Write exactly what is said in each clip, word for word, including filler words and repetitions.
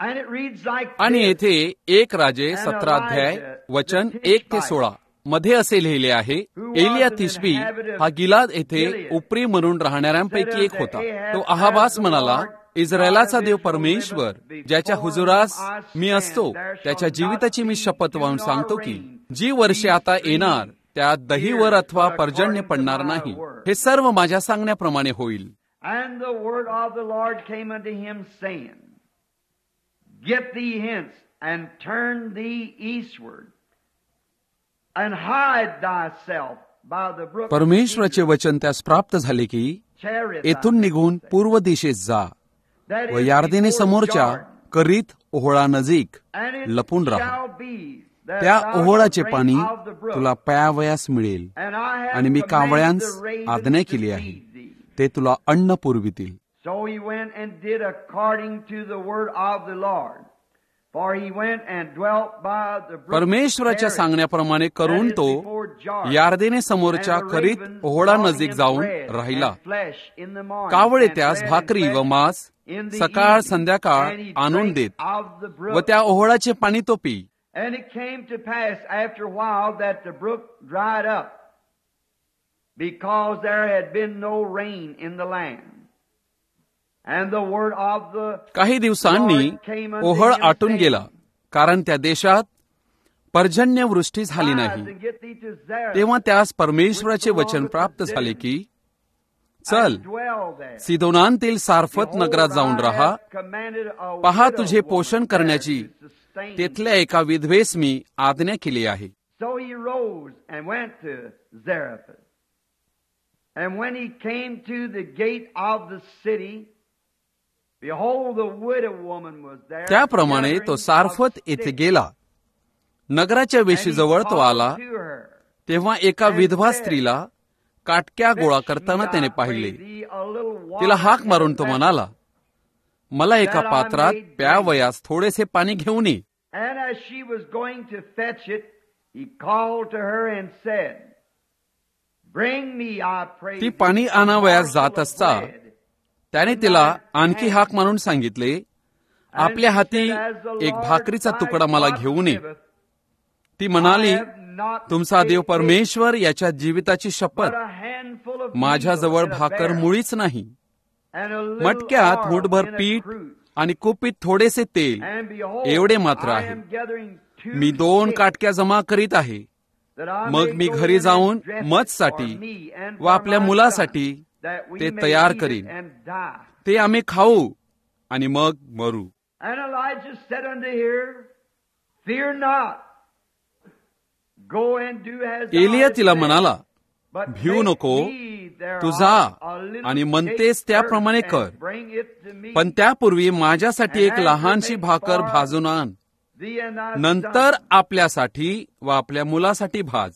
आणि येथे एक राजे सतरा अध्याय वचन एक ते सोळा मध्ये असे लिहिले आहे, एलिया तिशबी हा गिलाद येथे उपरी म्हणून राहणाऱ्यांपैकी एक होता. तो अहाबास म्हणाला, इस्रायलाचा देव परमेश्वर ज्याच्या हुजुरास मी असतो त्याच्या जीविताची मी शपथ वाहून सांगतो की जी वर्षे आता येणार त्यात दहीवर अथवा पर्जन्य पडणार नाही. हे सर्व माझ्या सांगण्याप्रमाणे होईल. And the word of the Lord came unto him, saying, Get thee hence, and turn thee eastward, and hide thyself by the brook. परमेश्वराचे वचन त्यास प्राप्त झाले की येथून निघून पूर्व दिशेस जा व यार्देने समोरच्या करीत ओहळा नजीक लपून राहा. त्या ओहळाचे पाणी तुला प्यावयास मिळेल आणि मी कावळ्यांस आज्ञा केली आहे, ते तुला अन्न पुरवितील. So he went and did according to the word of the Lord. For he went and dwelt by the brook. परमेश्वराच्या सांगण्याप्रमाणे करून तो यार्देने समोरच्या करीत ओहळा नजीक जाऊन राहिला. कावळे त्यास भाकरी व मांस सकाळ संध्याकाळ आणून देत व त्या ओहळाचे पाणी तो पी. And it came to pass after a while that the brook dried up, because there had been no rain in the land. And the word of the काही दिवसांनी ओहळ आटून गेला, कारण त्या देशात पर्जन्य वृष्टी झाली नाही. तेव्हा त्यास परमेश्वराचे वचन प्राप्त झाले की चल सिदोनांतील सारफत नगरात जाऊन राहा. पहा, तुझे पोषण करण्याची तेथल्या एका विधवेस मी आज्ञा केली आहे. So he rose and went to Zarephath. And when he came to the gate of the city, behold, the widow woman was there. त्याप्रमाणे तो सारफत येथे गेला. नगराच्या वेशीजवळ तो आला, तेव्हा एका विधवा स्त्रीला काटक्या गोळा करताना त्याने पाहिले. तिला हाक मारून तो म्हणाला, मला एका पात्रात प्यावयास थोडेसे पाणी घेऊन ये. And as she was going to fetch it, he called to her and said, Bring me, I pray. ती पाणी आणावयास जात असता त्याने तिला आणखी हाक मारून सांगितले, आपल्या हाती एक भाकरीचा तुकडा मला घेऊन ये. ती म्हणाली, तुमचा देव परमेश्वर याच्या जीविताची शपथ, माझ्याजवळ भाकर मुळीच नाही. मटक्यात मुठभर पीठ आणि कुपीत थोडेसे तेल एवढे मात्र आहे. मी दोन काटक्या जमा करीत आहे. मग मी घरी जाऊन मजसाठी व आपल्या मुलासाठी ते तयार करीन. ते आम्ही खाऊ आणि मग मरू. एलिया तिला म्हणाला, भिऊ नको, तू जा आणि म्हणतेस त्याप्रमाणे कर, पण त्यापूर्वी माझ्यासाठी एक लहानशी भाकर भाजून आण. नंतर आपल्यासाठी व आपल्या मुलासाठी भाज.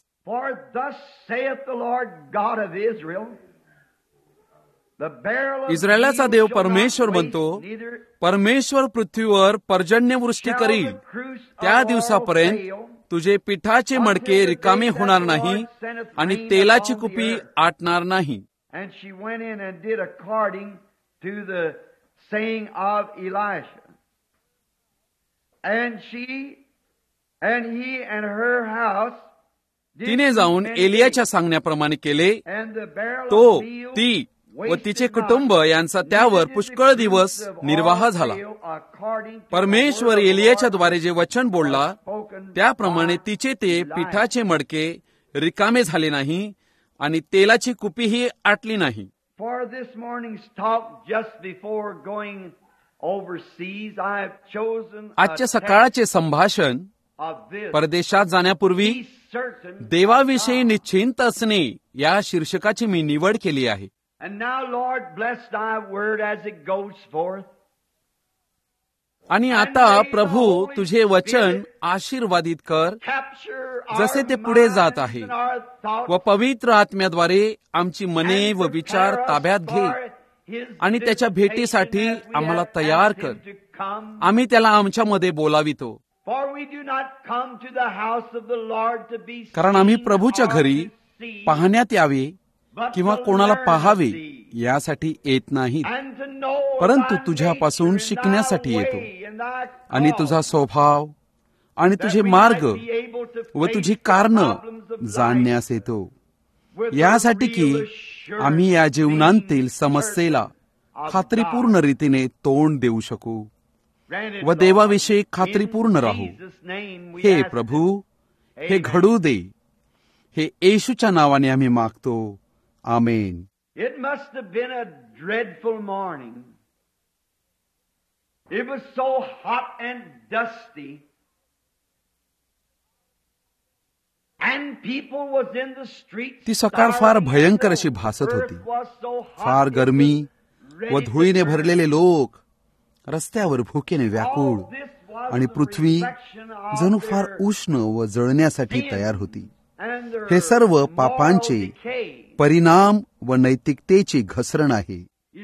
इस्रायलाचा देव परमेश्वर म्हणतो, परमेश्वर पृथ्वीवर पर्जन्यवृष्टी करील. त्या दिवसापर्यंत तुझे पिठाचे मडके रिकामे होणार नाही आणि तेलाची कुपी आटणार नाही. And she went in and did according to the saying of Elisha. And she and he and her house. तिने जाऊन एलियाच्या सांगण्याप्रमाणे केले. तो, ती व तिचे कुटुंब यांचा त्यावर पुष्कळ दिवस निर्वाह झाला. परमेश्वर एलियाच्या द्वारे जे वचन बोलला त्याप्रमाणे तिचे ते पिठाचे मडके रिकामे झाले नाही आणि तेलाची कुपीही आटली नाही. आजच्या सकाळचे संभाषण परदेशात जाण्यापूर्वी देवाविषयी निश्चिंत असणे या शीर्षकाची मी निवड केली आहे. आणि आता प्रभू तुझे वचन आशीर्वादित कर जसे ते पुढे जात आहे व पवित्र आत्म्याद्वारे आमची मने व विचार ताब्यात घे आणि त्याच्या भेटीसाठी आम्हाला तयार कर. आम्ही त्याला आमच्यामध्ये बोलावितो, कारण आम्ही प्रभूच्या घरी पाहण्यात यावे किंवा कोणाला पाहावे यासाठी येत नाहीत, परंतु तुझ्यापासून शिकण्यासाठी येतो आणि तुझा स्वभाव आणि तुझे मार्ग व तुझी कारणं जाणण्यास येतो, यासाठी की आम्ही या जीवनांतील समस्येला खात्रीपूर्ण रीतीने तोंड देऊ शकू व देवाविषयी खात्रीपूर्ण राहू. हे प्रभू, हे घडू दे. हे येशूच्या नावाने आम्ही मागतो. आमेन. It must have been a dreadful morning. It was so hot and dusty. And people was in the streets. ती सकाळ फार भयंकर अशी भासत होती. फार गरमी व धुळीने भरलेले लोक रस्त्यावर भुकेने व्याकुळ आणि पृथ्वी जणू फार उष्ण व जळण्यासाठी तयार होती. हे सर्व पापांचे परिणाम व नैतिकतेची घसरण आहे.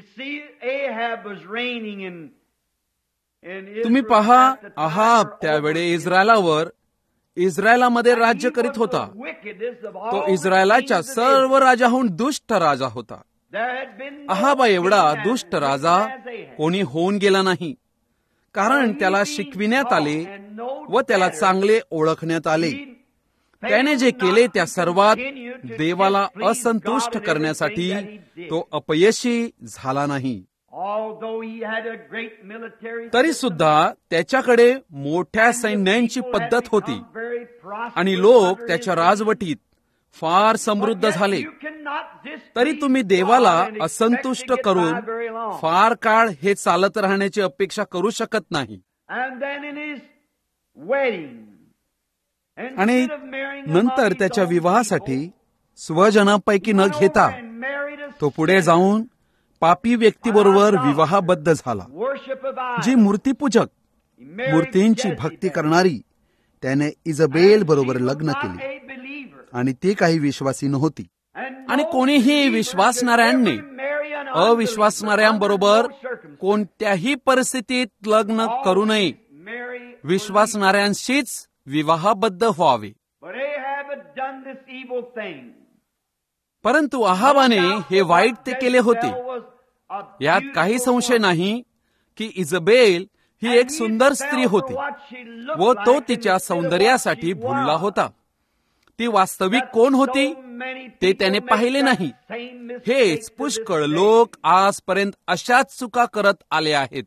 तुम्ही पहा, अहाब त्यावेळी इस्रायलावर इस्रायलामध्ये राज्य करीत होता. तो इस्रायलाच्या सर्व राजाहून दुष्ट राजा होता. अहाबा एवढा दुष्ट राजा कोणी होऊन गेला नाही, कारण त्याला शिकविण्यात आले व त्याला चांगले ओळखण्यात आले. त्याने जे केले त्या सर्वात देवाला असंतुष्ट करण्यासाठी तो अपयशी झाला नाही. तरी सुद्धा त्याच्याकडे मोठ्या सैन्यांची पद्धत होती आणि लोक त्याच्या राजवटीत फार समृद्ध झाले. तरी तुम्ही देवाला असंतुष्ट करून फार काळ हे चालत राहण्याची अपेक्षा करू शकत नाही. आणि नंतर त्याच्या विवाहासाठी स्वजनापैकी न घेता तो पुढे जाऊन पापी व्यक्तीबरोबर विवाहबद्ध झाला, जी मूर्तीपूजक, मूर्तींची भक्ती करणारी. त्याने इजबेल बरोबर लग्न केले आणि ती काही विश्वासी नव्हती. आणि कोणीही विश्वासणाऱ्यांनी अविश्वासणाऱ्यांबरोबर कोणत्याही परिस्थितीत लग्न करू नये. विश्वासणाऱ्यांशीच विवाहबद्ध व्हावे. परंतु अहाबाने हे वाईट ते केले होते. यात काही संशय नाही की इजबेल ही एक सुंदर स्त्री होती व तो तिच्या सौंदर्यासाठी भुलला होता. ती वास्तविक कोण होती ते त्याने पाहिले नाही. हेच पुष्कळ लोक आजपर्यंत अशाच चुका करत आले आहेत.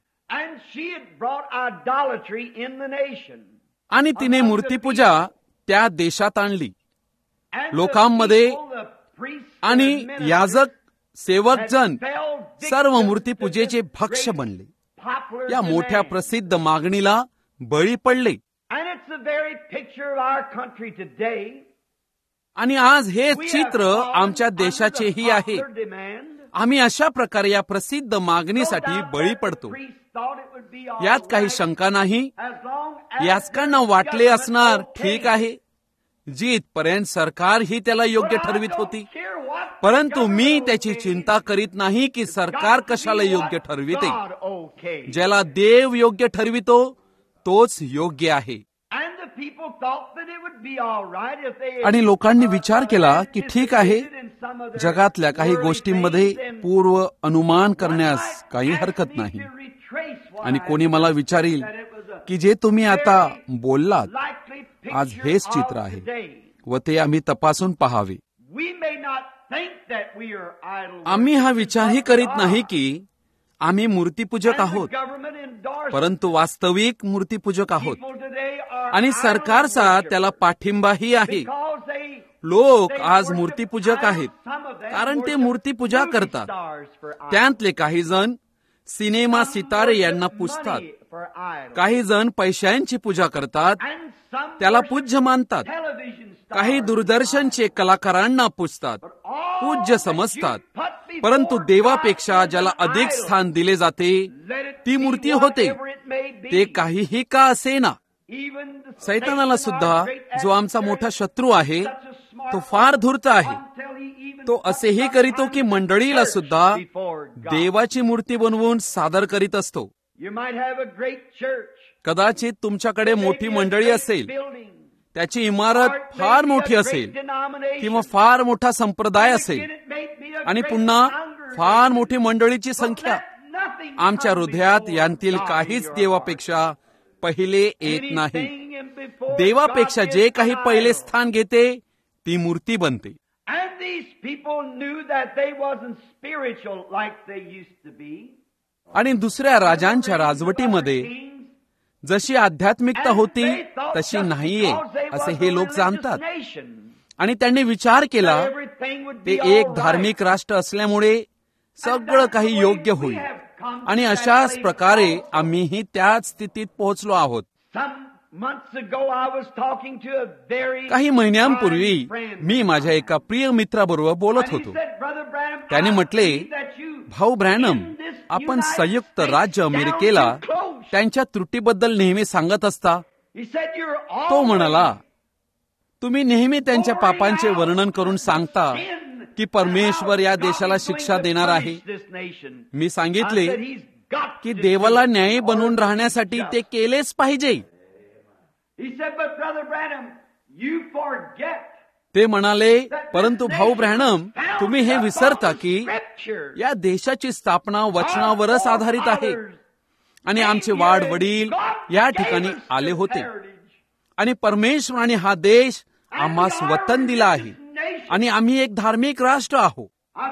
आणि तिने मूर्तीपूजा त्या देशात आणली. लोकांमध्ये आणि याजक, सेवकजन सर्व मूर्तीपूजेचे भक्ष बनले. या मोठ्या प्रसिद्ध मागणीला बळी पडले. आणि आज हे चित्र आमच्या देशाचेही आहे. आम्ही अशा प्रकारे या प्रसिद्ध मागणीसाठी बळी पडतो. यात काही शंका नाही. याचकांना वाटले असणार, ठीक आहे, जिथपर्यंत सरकार ही त्याला योग्य ठरवित होती. परंतु मी त्याची चिंता करीत नाही की सरकार कशाला योग्य ठरविते. ज्याला देव योग्य ठरवितो तोच योग्य आहे. आणि लोकांनी विचार केला की ठीक आहे, जगातल्या काही गोष्टींमध्ये पूर्व अनुमान करण्यास काही हरकत नाही. आणि कोणी मला विचारील की जे तुम्ही आता बोललात आज हेच चित्र आहे व ते आम्ही तपासून पहावे. आम्ही हा विचारही करीत नाही की आम्ही मूर्तीपूजक आहोत, परंतु वास्तविक मूर्तीपूजक आहोत. आणि सरकारचा त्याला पाठिंबाही आहे. लोक आज मूर्तीपूजक आहेत कारण ते मूर्तीपूजा करतात. त्यातले काही जण सिनेमा सितारे यांना पूजतात, काही जण पैशांची पूजा करतात, त्याला पूज्य मानतात. काही दूरदर्शनचे कलाकारांना पूजतात, पूज्य समजतात. परंतु देवापेक्षा ज्याला अधिक स्थान दिले जाते ती मूर्ती होते, ते काहीही का असेना. सैतानाला सुद्धा, जो आमचा मोठा शत्रू आहे, तो फार धूर्त आहे. तो असेही करीतो की मंडळीला सुद्धा देवाची मूर्ती बनवून सादर करीत असतो. कदाचित तुमच्याकडे मोठी मंडळी असेल, त्याची इमारत फार मोठी असेल किंवा फार मोठा संप्रदाय असेल आणि पुन्हा फार मोठी मंडळीची संख्या, आमच्या हृदयात यांतील काहीच देवापेक्षा पहिले येत नाही. देवापेक्षा जे काही पहिले स्थान घेते ती मूर्ती बनते. आणि दुसऱ्या राजांच्या राजवटीमध्ये जशी आध्यात्मिकता होती तशी नाहीये असे हे लोक जाणतात. आणि त्यांनी विचार केला ते एक धार्मिक राष्ट्र असल्यामुळे सगळं काही योग्य होईल. आणि अशाच प्रकारे आम्हीही त्याच स्थितीत पोहोचलो आहोत. काही महिन्यांपूर्वी मी माझ्या एका प्रिय मित्राबरोबर बोलत होतो. त्याने म्हटले, भाऊ ब्रॅनम, आपण संयुक्त राज्य अमेरिकेला त्यांच्या त्रुटीबद्दल नेहमी सांगत असता. तो म्हणाला, तुम्ही नेहमी त्यांच्या पापांचे वर्णन करून सांगता की परमेश्वर या देशाला शिक्षा देणार आहे. मी सांगितले की देवाला न्यायी बनवून राहण्यासाठी ते केलेच पाहिजे. ते म्हणाले, परंतु भाऊ ब्रॅनम, तुम्ही हे विसरता की या देशाची स्थापना वचनावरच आधारित आहे आणि आमचे वाड वडील या ठिकाणी आले होते आणि परमेश्वराने हा देश आम्हास वतन दिला आहे आणि आम्ही एक धार्मिक राष्ट्र आहोत.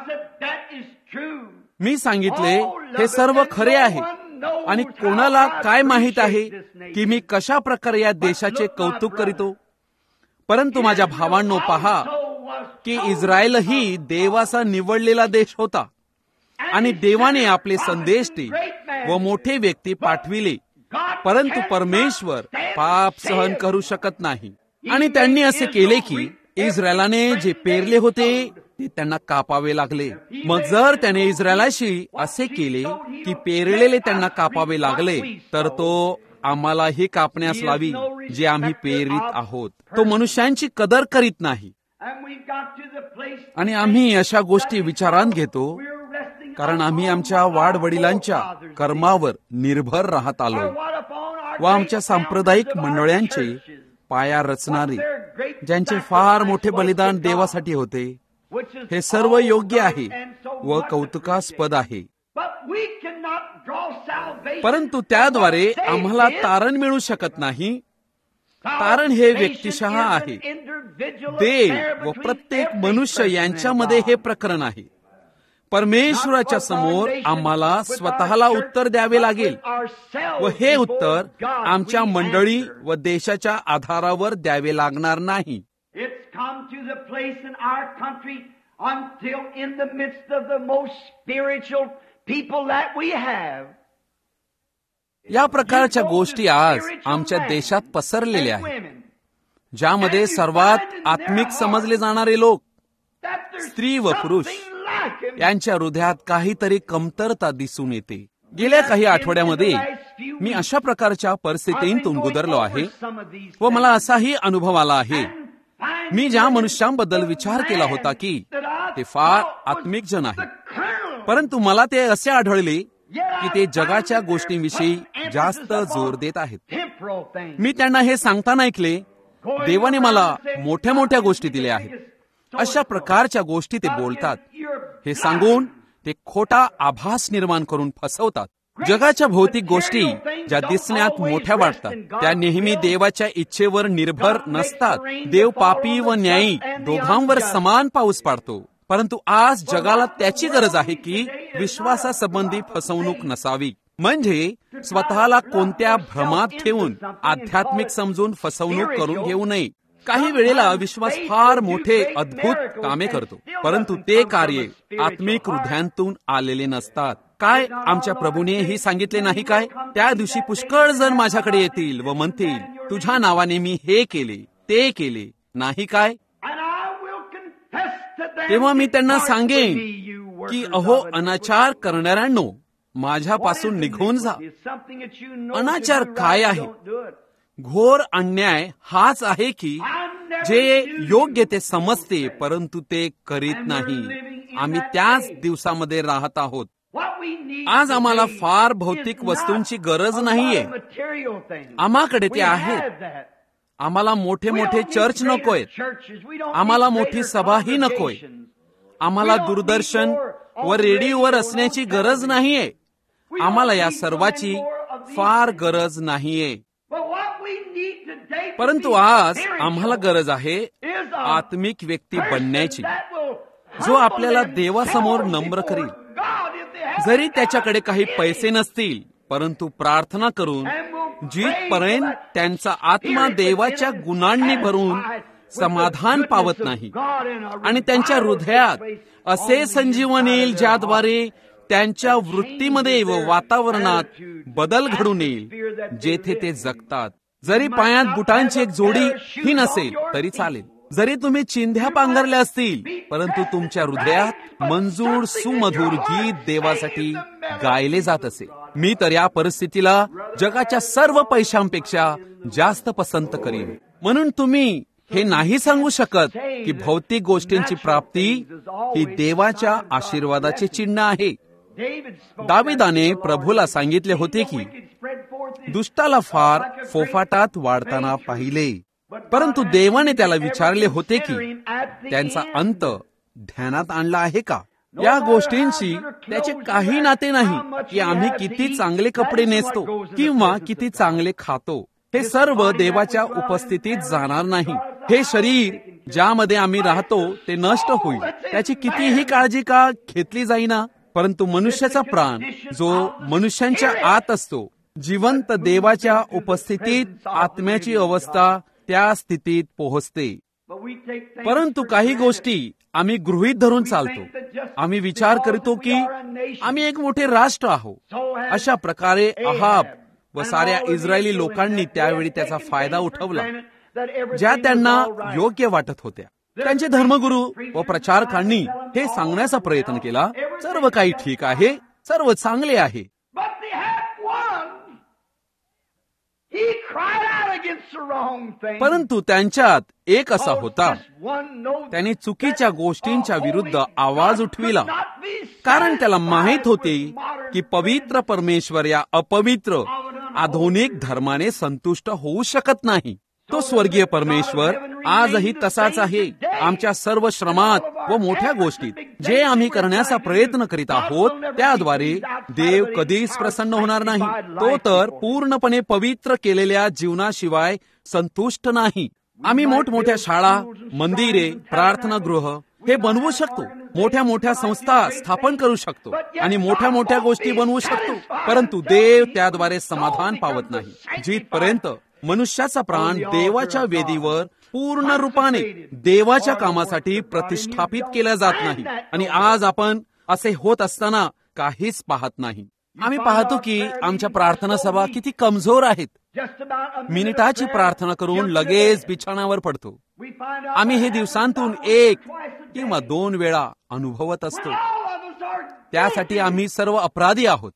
मी सांगितले, हे सर्व खरे आहे आणि कोणाला काय माहित आहे की मी कशा प्रकारे या देशाचे कौतुक करीतो. परंतु माझ्या भावांनो, पहा की इस्रायलही देवाचा निवडलेला देश होता आणि देवाने आपले संदेष्टे व मोठे व्यक्ती पाठविले. परंतु परमेश्वर पाप सहन करू शकत नाही आणि त्यांनी असे केले की इस्रायलाने जे पेरले होते ते त्यांना कापावे लागले. मग जर त्याने इस्रायलाशी असे केले की पेरलेले त्यांना कापावे लागले, तर तो आम्हालाही कापण्यास लावी जे आम्ही पेरीत आहोत. तो मनुष्यांची कदर करीत नाही. आणि आम्ही अशा गोष्टी विचारात घेतो कारण आम्ही आमच्या वाडवडिलांच्या कर्मावर निर्भर राहत आलो व आमच्या सांप्रदायिक मंडळांचे पाया रचणारे ज्यांचे फार मोठे बलिदान देवासाठी होते. हे सर्व योग्य आहे व कौतुकास्पद आहे. परंतु त्याद्वारे आम्हाला तारण मिळू शकत नाही. तारण हे व्यक्तिशः आहे. देव व प्रत्येक मनुष्य यांच्यामध्ये हे प्रकरण आहे. परमेश्वराच्या समोर आम्हाला स्वतःला उत्तर द्यावे लागेल व हे उत्तर आमच्या मंडळी व देशाच्या आधारावर द्यावे लागणार नाही. या प्रकारच्या गोष्टी आज आमच्या देशात पसरलेल्या आहेत, ज्यामध्ये सर्वात आत्मिक समजले जाणारे लोक, स्त्री व पुरुष, यांच्या हृदयात काहीतरी कमतरता दिसून येते. गेल्या काही आठवड्यामध्ये मी अशा प्रकारच्या परिस्थितीतून गुजरलो आहे व मला असाही अनुभव आला आहे. मी ज्या मनुष्यांबद्दल विचार केला होता की ते फार आत्मिक जन आहे, परंतु मला ते असे आढळले की ते जगाच्या गोष्टींविषयी जास्त जोर देत आहेत. मी त्यांना हे सांगताना ऐकले, देवाने मला मोठ्या मोठ्या गोष्टी दिल्या आहेत. अशा प्रकारच्या गोष्टी ते बोलतात. हे सांगून ते खोटा आभास निर्माण करून फसवतात. जगाच्या भौतिक गोष्टी ज्या दिसण्यात मोठ्या वाटतात त्या नेहमी देवाच्या इच्छेवर निर्भर नसतात. देव पापी व न्यायी दोघांवर समान पाऊस पाडतो. परंतु आज जगाला त्याची गरज आहे की विश्वासासंबंधी फसवणूक नसावी. म्हणजे स्वतःला कोणत्या भ्रमात ठेवून आध्यात्मिक समजून फसवणूक करून घेऊ नये. काही वेळेला विश्वास फार मोठे अद्भुत कामे करतो, परंतु ते कार्य आत्मिक हृदयांतून आलेले नसतात. काय आमच्या प्रभूने हे सांगितले नाही काय? त्या दिवशी पुष्कळ जण माझ्याकडे येतील व म्हणतील, तुझ्या नावाने मी हे केले ते केले, नाही काय? तेव्हा मी त्यांना सांगेन की अहो अनाचार करणाऱ्यांनो, माझ्यापासून निघून जा. अनाचार काय आहे? घोर अन्याय हाच आहे की जे योग्य ते समजते परंतु ते करीत नाही. आम्ही त्याच दिवसामध्ये राहत आहोत. आज आम्हाला फार भौतिक वस्तूंची गरज नाहीये, आम्हाकडे ते आहेत. आम्हाला मोठे मोठे चर्च नकोय, आम्हाला मोठी सभाही नकोय, आम्हाला दूरदर्शन व रेडिओवर असण्याची गरज नाहीये, आम्हाला या सर्वाची फार गरज नाहीये. परंतु आज आम्हाला गरज आहे आत्मिक व्यक्ती बनण्याची, जो आपल्याला देवासमोर नम्र करील. जरी त्याच्याकडे काही पैसे नसतील, परंतु प्रार्थना करून जिथपर्यंत त्यांचा आत्मा देवाच्या गुणांनी भरून समाधान पावत नाही आणि त्यांच्या हृदयात असे संजीवन येईल ज्याद्वारे त्यांच्या वृत्तीमध्ये व वातावरणात बदल घडून येईल जेथे ते जगतात. जरी पायात बुटांची एक जोडी ही नसेल तरी चालेल, जरी तुम्ही चिंध्या पांघरल्या असतील, परंतु तुमच्या हृदयात मंजूळ सुमधुर गीत देवासाठी गायले जात असेल. मी तर या परिस्थितीला जगाच्या सर्व पैशांपेक्षा जास्त पसंत करीन. म्हणून तुम्ही हे नाही सांगू शकत की भौतिक गोष्टींची प्राप्ती ही देवाच्या आशीर्वादाचे चिन्ह आहे. दाविदाने प्रभूला सांगितले होते की दुष्टाला फार फोफाटात वाढताना पाहिले, परंतु देवाने त्याला विचारले होते की त्यांचा अंत ध्यानात आणला आहे का. या गोष्टींशी त्याचे काही नाते नाही की आम्ही किती चांगले कपडे नेसतो किंवा किती चांगले खातो. हे सर्व देवाच्या उपस्थितीत जाणार नाही. हे शरीर ज्यामध्ये आम्ही राहतो ते नष्ट होईल, त्याची कितीही काळजी का घेतली जाईना, परंतु मनुष्याचा प्राण जो मनुष्यांच्या आत असतो, जिवंत देवाच्या उपस्थितीत आत्म्याची अवस्था त्या स्थितीत पोहोचते. परंतु काही गोष्टी आम्ही गृहीत धरून चालतो. आम्ही विचार करतो की आम्ही एक मोठे राष्ट्र आहोत. अशा प्रकारे अहाब व साऱ्या इस्रायली लोकांनी त्यावेळी त्याचा फायदा उठवला ज्या त्यांना योग्य वाटत होत्या. त्यांचे धर्मगुरू व प्रचारकांनी हे सांगण्याचा प्रयत्न केला, सर्व काही ठीक आहे, सर्व चांगले आहे. परंतु त्यांच्यात एक असा होता, त्याने चुकीच्या गोष्टींच्या विरुद्ध आवाज उठविला, कारण त्याला माहित होते की पवित्र परमेश्वर या अपवित्र आधुनिक धर्माने संतुष्ट होऊ शकत नाही. तो स्वर्गीय परमेश्वर आजही तसाच आहे. आमच्या सर्व श्रमात व मोठ्या गोष्टीत जे आम्ही करण्याचा प्रयत्न करीत आहोत त्याद्वारे देव कधीच प्रसन्न होणार नाही. तो तर पूर्णपणे पवित्र केलेल्या जीवनाशिवाय संतुष्ट नाही. आम्ही मोठमोठ्या शाळा, मंदिरे, प्रार्थनागृह हे बनवू शकतो, मोठ्या मोठ्या संस्था स्थापन करू शकतो आणि मोठ्या मोठ्या गोष्टी बनवू शकतो, परंतु देव त्याद्वारे समाधान पावत नाही. जिथपर्यंत मनुष्याचा प्राण देवाच्या वेदीवर पूर्ण रूपाने देवाच्या कामासाठी प्रतिष्ठापित केला जात नाही. आणि आज आपण असे होत असताना काहीच पाहत नाही. आम्ही पाहतो की आमच्या प्रार्थना सभा किती कमजोर आहेत. मिनिटाची प्रार्थना करून लगेच बिछाण्यावर पडतो. आम्ही हे दिवसांतून एक किंवा दोन वेळा अनुभवत असतो. त्यासाठी आम्ही सर्व अपराधी आहोत.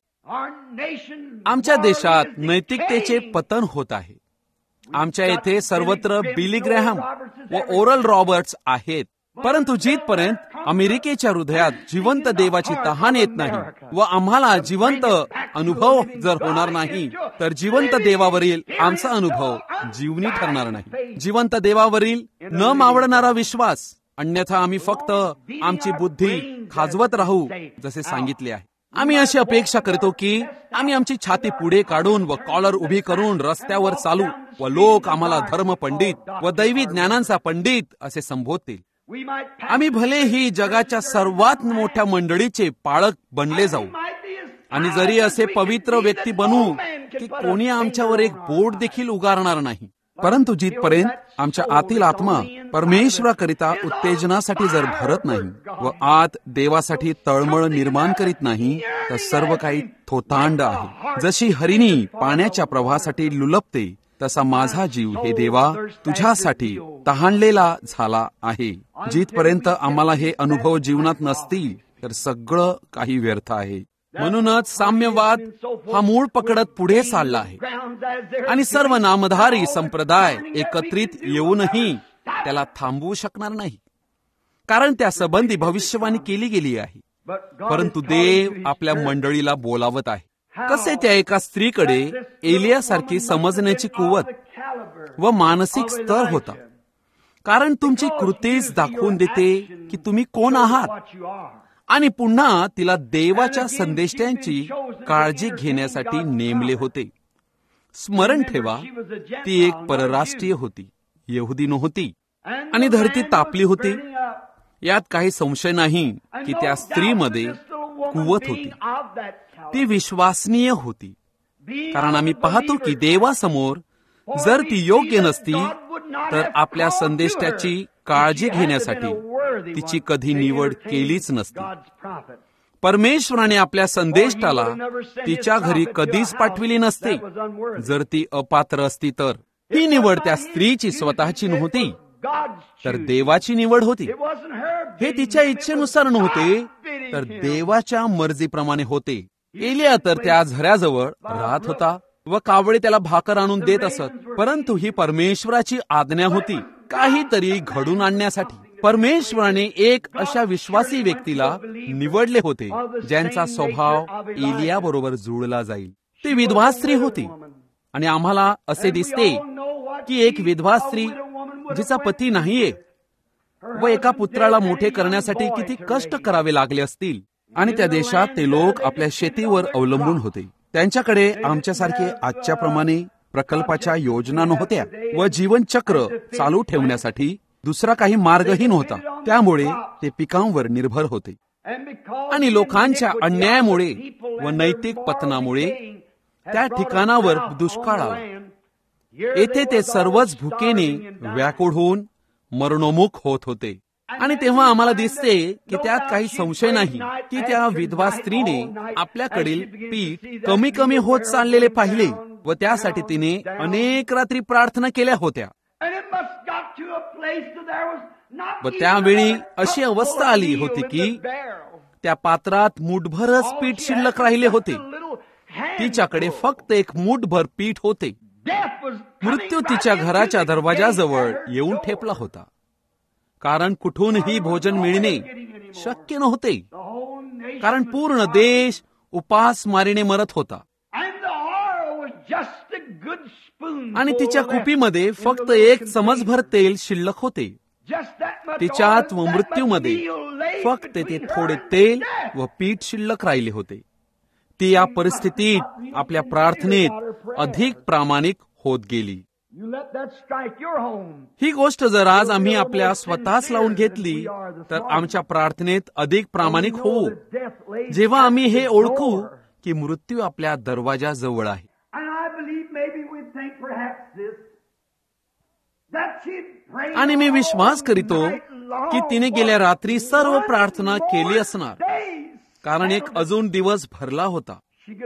आमच्या देशात नैतिकतेचे पतन होत आहे. आमच्या येथे सर्वत्र बिली ग्रॅहम व ओरल रॉबर्ट्स आहेत, परंतु जिथपर्यंत अमेरिकेच्या हृदयात जिवंत देवाची तहान येत नाही व आम्हाला जिवंत अनुभव जर होणार नाही, तर जिवंत देवावरील आमचा अनुभव जीवनी ठरणार नाही. जिवंत देवावरील न मावळणारा विश्वास, अन्यथा आम्ही फक्त आमची बुद्धी खाजवत राहू जसे सांगितले आहे. आम्ही अशी अपेक्षा करतो की आम्ही आमची छाती पुढे काढून व कॉलर उभी करून रस्त्यावर चालू व लोक आम्हाला धर्म पंडित व दैवी ज्ञानांचा पंडित असे संबोधतील. आम्ही भलेही जगाच्या सर्वात मोठ्या मंडळीचे पाळक बनले जाऊ आणि जरी असे पवित्र व्यक्ती बनू की कोणी आमच्यावर एक बोट देखील उगारणार नाही, परंतु जिथपर्यंत आमच्या आतील आत्मा परमेश्वराकरिता उत्तेजनासाठी जर भरत नाही व आत देवासाठी तळमळ निर्माण करीत नाही, तर सर्व काही थोतांड आहे. जशी हरिणी पाण्याच्या प्रवाहासाठी लुलपते, तसा माझा जीव हे देवा तुझ्यासाठी तहानलेला झाला आहे. जिथपर्यंत आम्हाला हे अनुभव जीवनात नसतील तर सगळं काही व्यर्थ आहे. म्हणूनच साम्यवाद हा मूळ पकडत पुढे चालला आहे आणि सर्व नामधारी संप्रदाय एकत्रित येऊनही त्याला थांबवू शकणार नाही, कारण त्या संबंधी भविष्यवाणी केली गेली आहे. परंतु देव आपल्या मंडळीला बोलावत आहे. कसे त्या एका स्त्रीकडे एलियासारखी समजण्याची कुवत व मानसिक स्तर होता, कारण तुमची कृतीच दाखवून देते की तुम्ही कोण आहात. आणि पुन्हा तिला देवाच्या संदेष्ट्यांची काळजी घेण्यासाठी नेमले होते. स्मरण ठेवा, ती एक परराष्ट्रीय होती, यहुदी नव्हती. आणि धरती तापली होती. यात काही संशय नाही की त्या स्त्रीमध्ये कुवत होती. ती विश्वासनीय होती, कारण आम्ही पाहतो की देवासमोर जर ती योग्य नसती तर आपल्या संदेष्ट्याची काळजी घेण्यासाठी तिची कधी निवड केलीच नसती. परमेश्वराने आपल्या संदेष्टाला तिच्या घरी कधीच पाठविली नसते जर ती अपात्र असती तर. ही निवड त्या स्त्रीची स्वतःची नव्हती, तर देवाची निवड होती. हे तिच्या इच्छेनुसार नव्हते, तर देवाच्या मर्जीप्रमाणे होते. एलिया तर त्या झऱ्याजवळ राहत होता व कावळे त्याला भाकर आणून देत असत, परंतु ही परमेश्वराची आज्ञा होती काहीतरी घडून आणण्यासाठी. परमेश्वराने एक अशा विश्वासी व्यक्तीला निवडले होते ज्यांचा स्वभाव एलिया बरोबर जुळला जाईल. ती विधवा स्त्री होती, आणि आम्हाला असे दिसते की एक विधवा स्त्री जिचा पती नाहीये व एका पुत्राला मोठे करण्यासाठी किती कष्ट करावे लागले असतील. आणि त्या देशात ते लोक आपल्या शेतीवर अवलंबून होते. त्यांच्याकडे आमच्यासारखे आजच्या प्रमाणे प्रकल्पाच्या योजना नव्हत्या व जीवनचक्र चालू ठेवण्यासाठी दुसरा काही मार्गही नव्हता. त्यामुळे ते पिकांवर निर्भर होते. आणि लोकांच्या अन्यायामुळे व नैतिक पतनामुळे त्या ठिकाणावर दुष्काळ आला. येथे ते सर्वच भुकेने व्याकुळ होऊन मरणोन्मुख होत होते. आणि तेव्हा आम्हाला दिसते की त्यात काही संशय नाही की त्या विधवा स्त्रीने आपल्याकडील पीठ कमी कमी होत चाललेले पाहिले व त्यासाठी तिने अनेक रात्री प्रार्थना केल्या होत्या. व त्यावेळी अशी अवस्था आली होती की त्या पात्रात मूठभरच पीठ शिल्लक राहिले होते. तिच्याकडे फक्त एक मूठभर पीठ होते. मृत्यू तिच्या घराच्या दरवाजाजवळ येऊन ठेपला होता, कारण कुठूनही भोजन मिळणे शक्य नव्हते, कारण पूर्ण देश उपासमारीने मरत होता. आणि तिच्या कुपीमध्ये फक्त एक चमचभर तेल शिल्लक होते. तिच्यात व मृत्यूमध्ये फक्त ते थोडे तेल व पीठ शिल्लक राहिले होते. ती या परिस्थितीत आपल्या प्रार्थनेत अधिक प्रामाणिक होत गेली. ही गोष्ट जर आज आम्ही आपल्या स्वतःच लावून घेतली तर आमच्या प्रार्थनेत अधिक प्रामाणिक होऊ, जेव्हा आम्ही हे ओळखू की मृत्यू आपल्या दरवाजाजवळ आहे. आणि मी विश्वास करीतो की तिने गेल्या रात्री सर्व प्रार्थना केली असणार, कारण एक अजून दिवस भरला होता.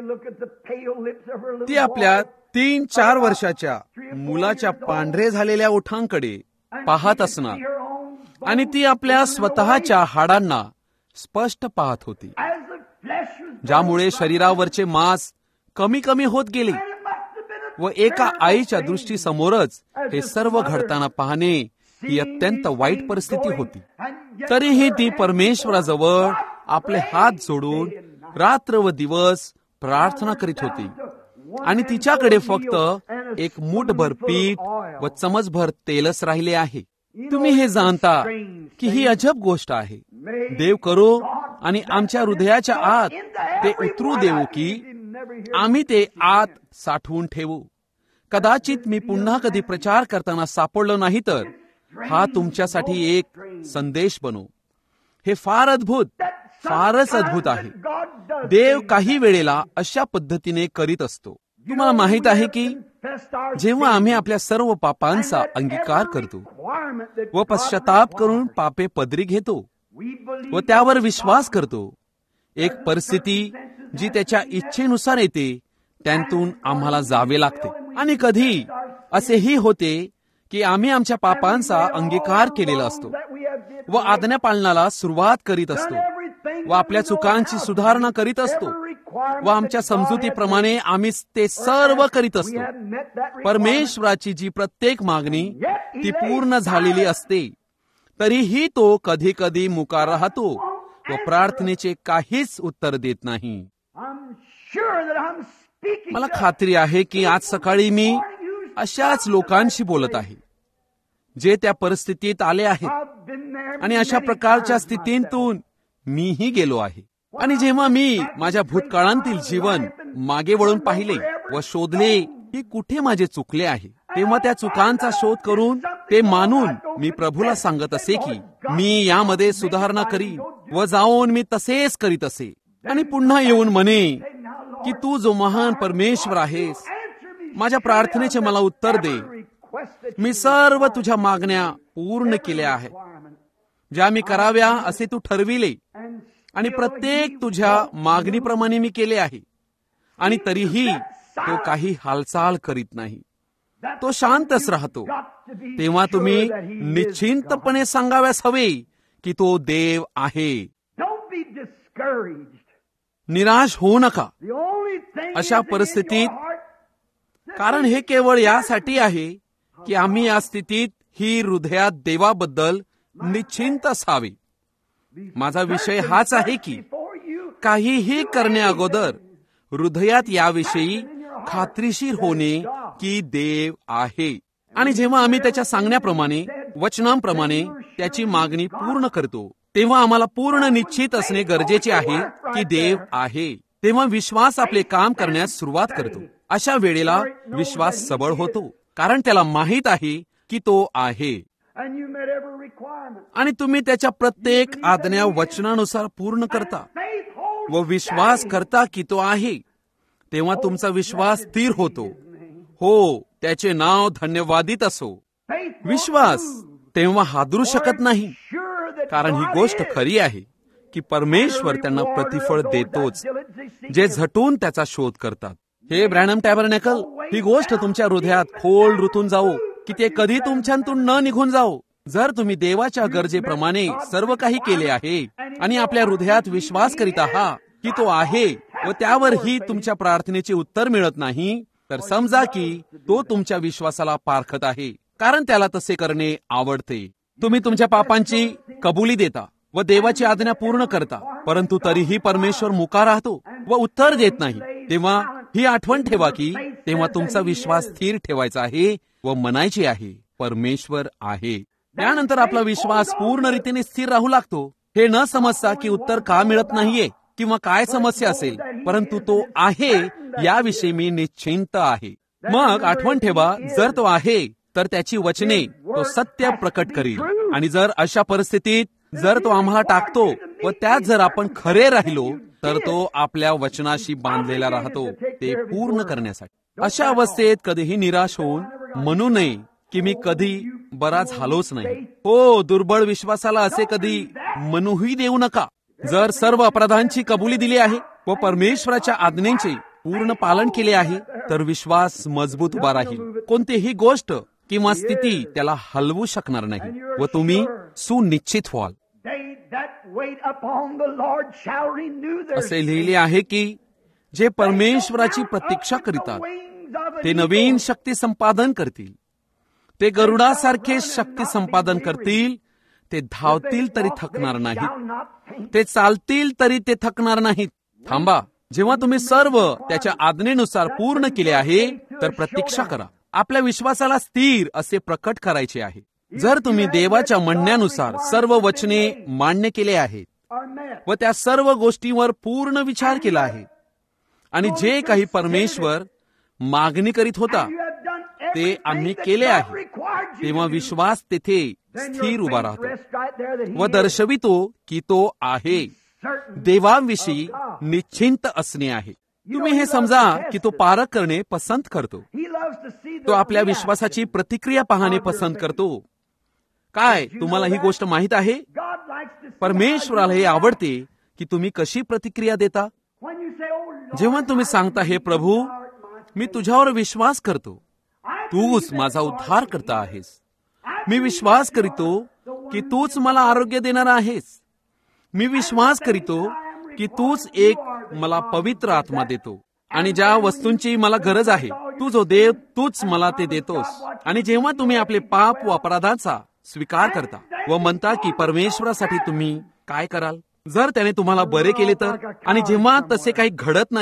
ती आपल्या तीन चार वर्षाच्या मुलाच्या पांढरे झालेल्या ओठांकडे पाहत असणार, आणि ती आपल्या स्वतःच्या हाडांना स्पष्ट पाहत होती, ज्यामुळे शरीरावरचे मांस कमी कमी होत गेले. व एका आईच्या दृष्टीसमोरच हे सर्व घडताना पाहणे ही अत्यंत वाईट परिस्थिती होती. तरीही ती परमेश्वराजवळ आपले हात जोडून रात्र व दिवस प्रार्थना करीत होती. आणि तिच्याकडे फक्त एक मूठभर पीठ व चमचभर तेलच राहिले आहे. तुम्ही हे जाणता की ही अजब गोष्ट आहे. देव करो आणि आमच्या हृदयाच्या आत ते उतरू देऊ की आम्ही ते आत साठवून ठेवू. कदाचित मी पुन्हा कधी प्रचार करताना सापडलो नाही तर हा तुमच्यासाठी एक संदेश बनो. हे फार अद्भुत, फारच अद्भुत आहे. देव काही वेळेला अशा पद्धतीने करीत असतो. तुम्हाला माहित आहे की जेव्हा आम्ही आपल्या सर्व पापांचा अंगीकार करतो व पश्चाताप करून पापे पदरी घेतो व त्यावर विश्वास करतो, एक परिस्थिती जी त्याच्या इच्छेनुसार येते त्यातून आम्हाला जावे लागते. आणि कधी असेही होते की आम्ही आमच्या पापांचा अंगीकार केलेला असतो व आज्ञा पालनाला सुरुवात करीत असतो व आपल्या चुकांची सुधारणा करीत असतो व आमच्या समजुतीप्रमाणे आम्ही ते सर्व करीत असतो. परमेश्वराची जी प्रत्येक मागणी ती पूर्ण झालेली असते, तरीही तो कधी कधी मुका राहतो व प्रार्थनेचे काहीच उत्तर देत नाही. मला खात्री आहे की आज सकाळी मी अशाच लोकांशी बोलत आहे जे त्या परिस्थितीत आले आहेत, आणि अशा प्रकारच्या स्थितीतून मीही गेलो आहे. आणि जेव्हा मी माझ्या भूतकाळातील जीवन मागे वळून पाहिले व शोधले की कुठे माझे चुकले आहे, तेव्हा त्या चुकांचा शोध करून ते मानून मी प्रभूला सांगत असे की मी यामध्ये सुधारणा करी व जाऊन मी तसेच करीत असे. आणि पुन्हा येऊन म्हणे की तू जो महान परमेश्वर आहेस, माझ्या प्रार्थनेचे मला उत्तर दे. मी सर्व तुझ्या मागण्या पूर्ण केल्या आहेत, ज्या मी कराव्या असे तू ठरविले, आणि प्रत्येक तुझ्या मागणीप्रमाणे मी केले आहे. आणि तरीही तो काही हालचाल करीत नाही, तो शांतच राहतो. तेव्हा तुम्ही निश्चिंतपणे सांगाव्यास हवे की तो देव आहे. निराश होऊ नका अशा परिस्थितीत, कारण हे केवळ यासाठी आहे की आम्ही या स्थितीत ही हृदयात देवाबद्दल निश्चिंत असावे. माझा विषय हाच आहे की काहीही करण्या अगोदर हृदयात याविषयी खात्रीशीर होणे की देव आहे. आणि जेव्हा आम्ही त्याच्या सांगण्याप्रमाणे वचनांप्रमाणे त्याची मागणी पूर्ण करतो, तेव्हा आम्हाला पूर्ण निश्चित असणे गरजेचे आहे की देव आहे. तेव्हा विश्वास आपले काम करण्यास सुरुवात करतो. अशा वेळेला विश्वास सबळ होतो, कारण त्याला माहित आहे की तो आहे. आणि तुम्ही त्याच्या प्रत्येक आज्ञा वचनानुसार पूर्ण करता व विश्वास करता की तो आहे. तेव्हा तुमचा विश्वास स्थिर होतो. हो, त्याचे नाव धन्यवादित असो. विश्वास तेव्हा हादरू शकत नाही, कारण ही गोष्ट खरी आहे की परमेश्वर त्यांना प्रतिफळ देतोच जे झटून त्याचा शोध करतात. हे ब्रॅनम टॅबरनॅकल, ही गोष्ट तुमच्या हृदयात खोल रुतून जाओ की ते कधी तुमच्यातून न निघून जाओ. जर तुम्ही देवाच्या गरजेप्रमाणे सर्व काही केले आहे आणि आपल्या हृदयात विश्वास करीत आहात की तो आहे व त्यावरही तुमच्या प्रार्थनेचे उत्तर मिळत नाही, तर समजा की तो तुमच्या विश्वासाला पारखत आहे, कारण त्याला तसे करणे आवडते. तुम्ही तुमच्या पापांची कबुली देता व देवाची आज्ञा पूर्ण करता, परंतु तरीही परमेश्वर मुका राहतो व उत्तर देत नाही. तेव्हा ही आठवण ठेवा की तेव्हा तुमचा विश्वास स्थिर ठेवायचा आहे व म्हणायचे आहे परमेश्वर आहे. त्यानंतर आपला विश्वास पूर्ण रीतीने स्थिर राहू लागतो, हे न समजता की उत्तर का मिळत नाहीये किंवा काय समस्या असेल, परंतु तो आहे याविषयी मी निश्चिंत आहे. मग आठवण ठेवा, जर तो आहे तर त्याची वचने तो सत्य प्रकट करील. आणि जर अशा परिस्थितीत जर तो आम्हाला टाकतो व त्यात जर आपण खरे राहिलो, तर तो आपल्या वचनाशी बांधलेला राहतो ते पूर्ण करण्यासाठी. अशा अवस्थेत कधीही निराश होऊन म्हणू नये की मी कधी बरा झालोच नाही. हो, दुर्बळ विश्वासाला असे कधी म्हणूही देऊ नका. जर सर्व अपराधांची कबुली दिली आहे व परमेश्वराच्या आज्ञेचे पूर्ण पालन केले आहे, तर विश्वास मजबूत उभा राहील. कोणतीही गोष्ट किंवा स्थिती त्याला हलवू शकणार नाही व तुम्ही सुनिश्चित व्हाल. असे लिहिले आहे की जे परमेश्वराची प्रतीक्षा करीतात ते नवीन शक्ती संपादन करतील. ते गरुडासारखे शक्ती संपादन करतील. ते धावतील तरी थकणार नाहीत, ते चालतील तरी ते थकणार नाहीत. थांबा, जेव्हा तुम्ही सर्व त्याच्या आज्ञेनुसार पूर्ण केले आहे तर प्रतीक्षा करा. आपल्या विश्वासाला स्थिर असे प्रकट करायचे आहे. जर तुम्ही देवाच्या म्हणण्यानुसार सर्व वचने मान्य केले आहेत व त्या सर्व गोष्टींवर पूर्ण विचार केला आहे आणि जे काही परमेश्वर मागणी करीत होता ते आम्ही केले आहे, तेव्हा विश्वास तेथे स्थिर उभा राहतो व दर्शवितो की तो आहे. देवाविषयी निश्चिंत असणे आहे. तुम्ही हे समजा की तो पारख करणे पसंत करतो. तो आपल्या विश्वासाची प्रतिक्रिया पाहणे पसंत करतो. काय तुम्हाला ही गोष्ट माहित आहे? परमेश्वराला हे आवडते की तुम्ही कशी प्रतिक्रिया देता. जेव्हा तुम्ही सांगता, हे प्रभू, मी तुझ्यावर विश्वास करतो, तूच माझा उद्धार करता आहेस. मी विश्वास करीतो की तूच मला आरोग्य देणार आहेस. मी विश्वास करीतो की तूच एक मला पवित्र आत्मा देतो आणि ज्या वस्तूंची मला गरज आहे तू जो देव तूच मला ते देतोस. आणि जेव्हा तुम्ही आपले पाप व अपराधाचा स्वीकार करता व म्हणता की परमेश्वरासाठी तुम्ही काय कराल, जर त्याने तुम्हाला बरे केले तर, आणि जेव्हा तसे काही घडत नाही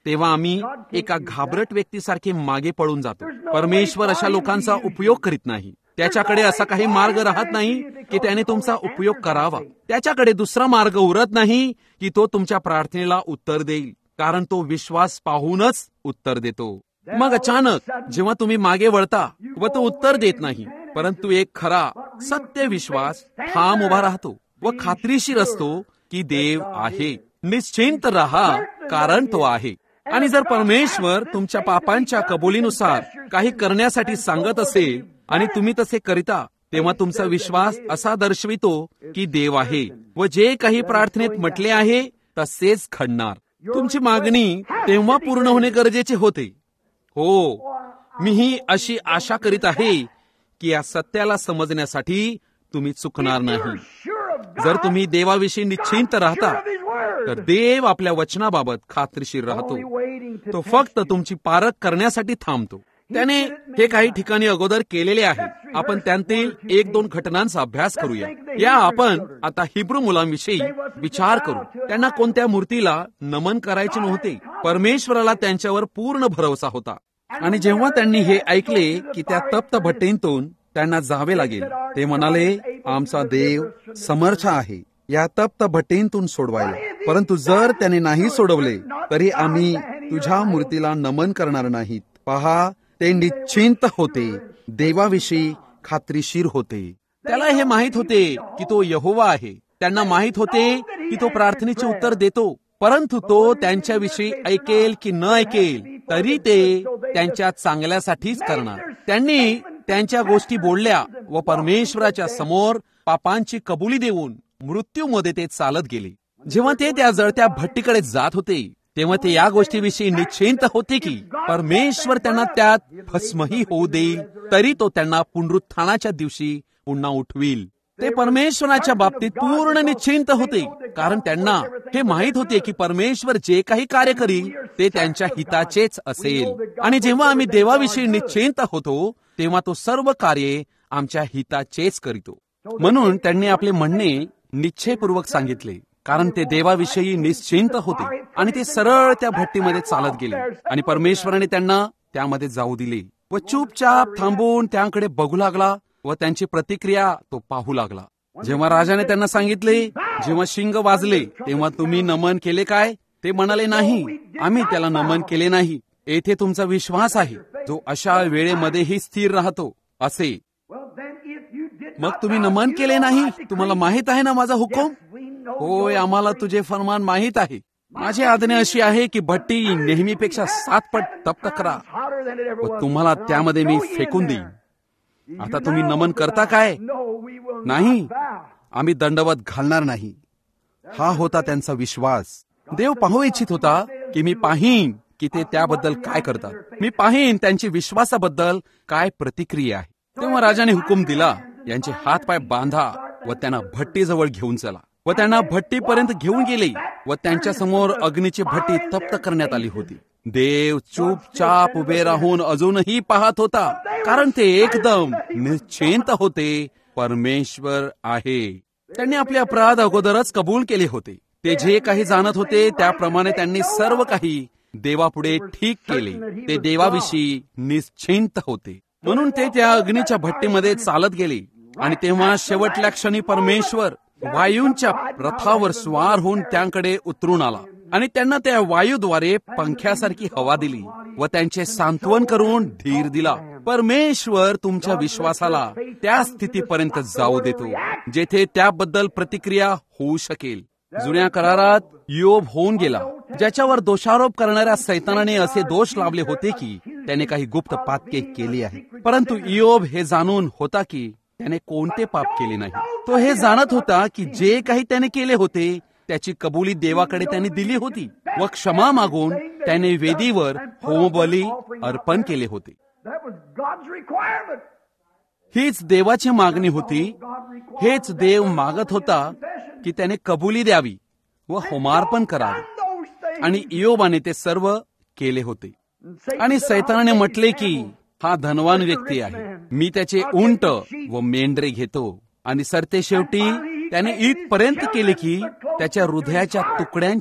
तेव्हा आम्ही एका घाबरट व्यक्तीसारखे मागे पळून जातो. परमेश्वर अशा लोकांचा उपयोग करीत नाही. त्याच्याकडे असा काही मार्ग राहत नाही की त्याने तुमचा उपयोग करावा. त्याच्याकडे दुसरा मार्ग उरत नाही की तो तुमच्या प्रार्थनेला उत्तर देईल, कारण तो विश्वास पाहूनच उत्तर देतो. मग अचानक जेव्हा तुम्ही मागे वळता व तो उत्तर देत नाही, परंतु एक खरा सत्य विश्वास ठाम उभा राहतो व खात्रीशीर असतो की देव आहे. निश्चिंत रहा, कारण तो आहे. आणि जर परमेश्वर तुमच्या पापांच्या कबुलीनुसार काही करण्यासाठी सांगत असेल आणि तुम्ही तसे करिता, तेव्हा तुमचा विश्वास असा दर्शवितो की देव आहे व जे काही प्रार्थनेत म्हटले आहे तसेच घडणार. तुमची मागणी तेव्हा पूर्ण होणे गरजेचे होते. हो, मीही अशी आशा करीत आहे की या सत्याला समजण्यासाठी तुम्ही चुकणार नाही. जर तुम्ही देवाविषयी निश्चिंत राहता तर देव आपल्या वचनाबाबत खात्रीशीर राहतो. तो फक्त तुमची पारख करण्यासाठी थांबतो. त्याने हे काही ठिकाणी अगोदर केलेले आहे. आपण त्यांतील एक दोन घटनांचा अभ्यास करूया. या आपण आता हिब्रू मुलांविषयी विचार करू. त्यांना कोणत्या मूर्तीला नमन करायचे नव्हते. परमेश्वराला त्यांच्यावर पूर्ण भरवसा होता. आणि जेव्हा त्यांनी हे ऐकले की त्या तप्त भट्टीतून त्यांना जावे लागेल, ते म्हणाले, आमचा देव समर्थ आहे या तप्त भट्टीतून सोडवायला. परंतु जर त्याने नाही सोडवले तरी आम्ही तुझ्या मूर्तीला नमन करणार नाहीत. पहा, ते निश्चिंत होते, देवाविषयी खात्रीशीर होते. त्याला हे माहित होते की तो यहोवा आहे. त्यांना माहित होते की तो प्रार्थनेचे उत्तर देतो. परंतु तो त्यांच्याविषयी ऐकेल की न ऐकेल तरी ते त्यांच्या चांगल्यासाठीच करणार. त्यांनी त्यांच्या गोष्टी बोलल्या व परमेश्वराच्या समोर पापांची कबुली देऊन मृत्यूमध्ये ते चालत गेले. जेव्हा ते त्या जळत्या भट्टीकडे जात होते तेव्हा ते या गोष्टीविषयी निश्चिंत होते की परमेश्वर त्यांना त्यात भस्मही होऊ देईल, तरी तो त्यांना पुनरुत्थानाच्या दिवशी पुन्हा उठवील. ते परमेश्वराच्या बाबतीत पूर्ण निश्चिंत होते, कारण त्यांना हे माहित होते की परमेश्वर जे काही कार्य करील ते त्यांच्या हिताचेच असेल. आणि जेव्हा आम्ही देवाविषयी निश्चिंत होतो तेव्हा तो सर्व कार्ये आमच्या हिताचेच करीतो. म्हणून त्यांनी आपले म्हणणे निश्चयपूर्वक सांगितले, कारण ते देवाविषयी निश्चिंत होते. आणि ते सरळ त्या भट्टीमध्ये चालत गेले आणि परमेश्वराने त्यांना त्यामध्ये जाऊ दिले व चुपचाप थांबून त्याकडे बघू लागला व त्यांची प्रतिक्रिया तो पाहू लागला. जेव्हा राजाने त्यांना सांगितले, जेव्हा शिंग वाजले तेव्हा तुम्ही नमन केले काय? ते म्हणाले, नाही, आम्ही त्याला नमन केले नाही. येथे तुमचा विश्वास आहे जो अशा वेळेमध्येही स्थिर राहतो असे. मग तुम्ही नमन केले नाही? तुम्हाला माहित आहे ना माझा हुकूम? होय, आम्हाला तुझे फरमान माहित आहे. माझी आज्ञा अशी आहे की भट्टी नेहमीपेक्षा सात पट तप्त करा व तुम्हाला त्यामध्ये मी फेकून देईन. आता तुम्ही नमन करता काय? नाही, आम्ही दंडवत घालणार नाही. हा होता त्यांचा विश्वास. देव पाहू इच्छित होता की मी पाहीन की ते त्याबद्दल काय करतात. मी पाहीन त्यांची विश्वासाबद्दल काय प्रतिक्रिया आहे. तेव्हा राजाने हुकूम दिला, यांचे हात पाय बांधा व त्यांना भट्टीजवळ घेऊन चला. व त्यांना भट्टीपर्यंत घेऊन गेले व त्यांच्या समोर अग्नीची भट्टी तप्त करण्यात आली होती. देव चुपचाप उभे राहून अजूनही पाहत होता, कारण ते एकदम निश्चिंत होते, परमेश्वर आहे. त्यांनी आपले अपराध अगोदरच कबूल केले होते. ते जे काही जाणत होते त्याप्रमाणे त्यांनी सर्व काही देवापुढे ठीक केले. ते देवाविषयी निश्चिंत होते. म्हणून ते त्या अग्नीच्या भट्टीमध्ये चालत गेले. आणि तेव्हा शेवटल्या क्षणी परमेश्वर वायूंच्या रथावर स्वार होऊन त्यांकडे उतरून आला आणि त्यांना त्या वायूद्वारे पंख्यासारखी हवा दिली व त्यांचे सांत्वन करून धीर दिला. परमेश्वर तुमच्या विश्वासाला त्या स्थितीपर्यंत जाऊ देतो जेथे त्याबद्दल प्रतिक्रिया होऊ शकेल. जुन्या करारात योब होऊन गेला, ज्याच्यावर दोषारोप करणाऱ्या सैतानाने असे दोष लावले होते की त्याने काही गुप्त पातके केली आहे. परंतु योब हे जाणून होता की त्याने कोणते पाप केले नाही. तो हे जाणत होता की जे काही त्याने केले होते त्याची कबुली देवाकडे त्याने दिली होती व क्षमा मागून त्याने वेदीवर होमबली अर्पण केले होते. हीच देवाची मागणी होती. हेच देव मागत होता की त्याने कबुली द्यावी व होमार्पण करावे. आणि इयोबाने ते सर्व केले होते. आणि सैतानाने म्हटले की हा धनवान व्यक्ती आहे, मी त्याचे उंट व मेंढरे घेतो. आणि सरते शेवटी त्याने इथपर्यंत केले की त्याच्या हृदयाच्या तुकड्यांचे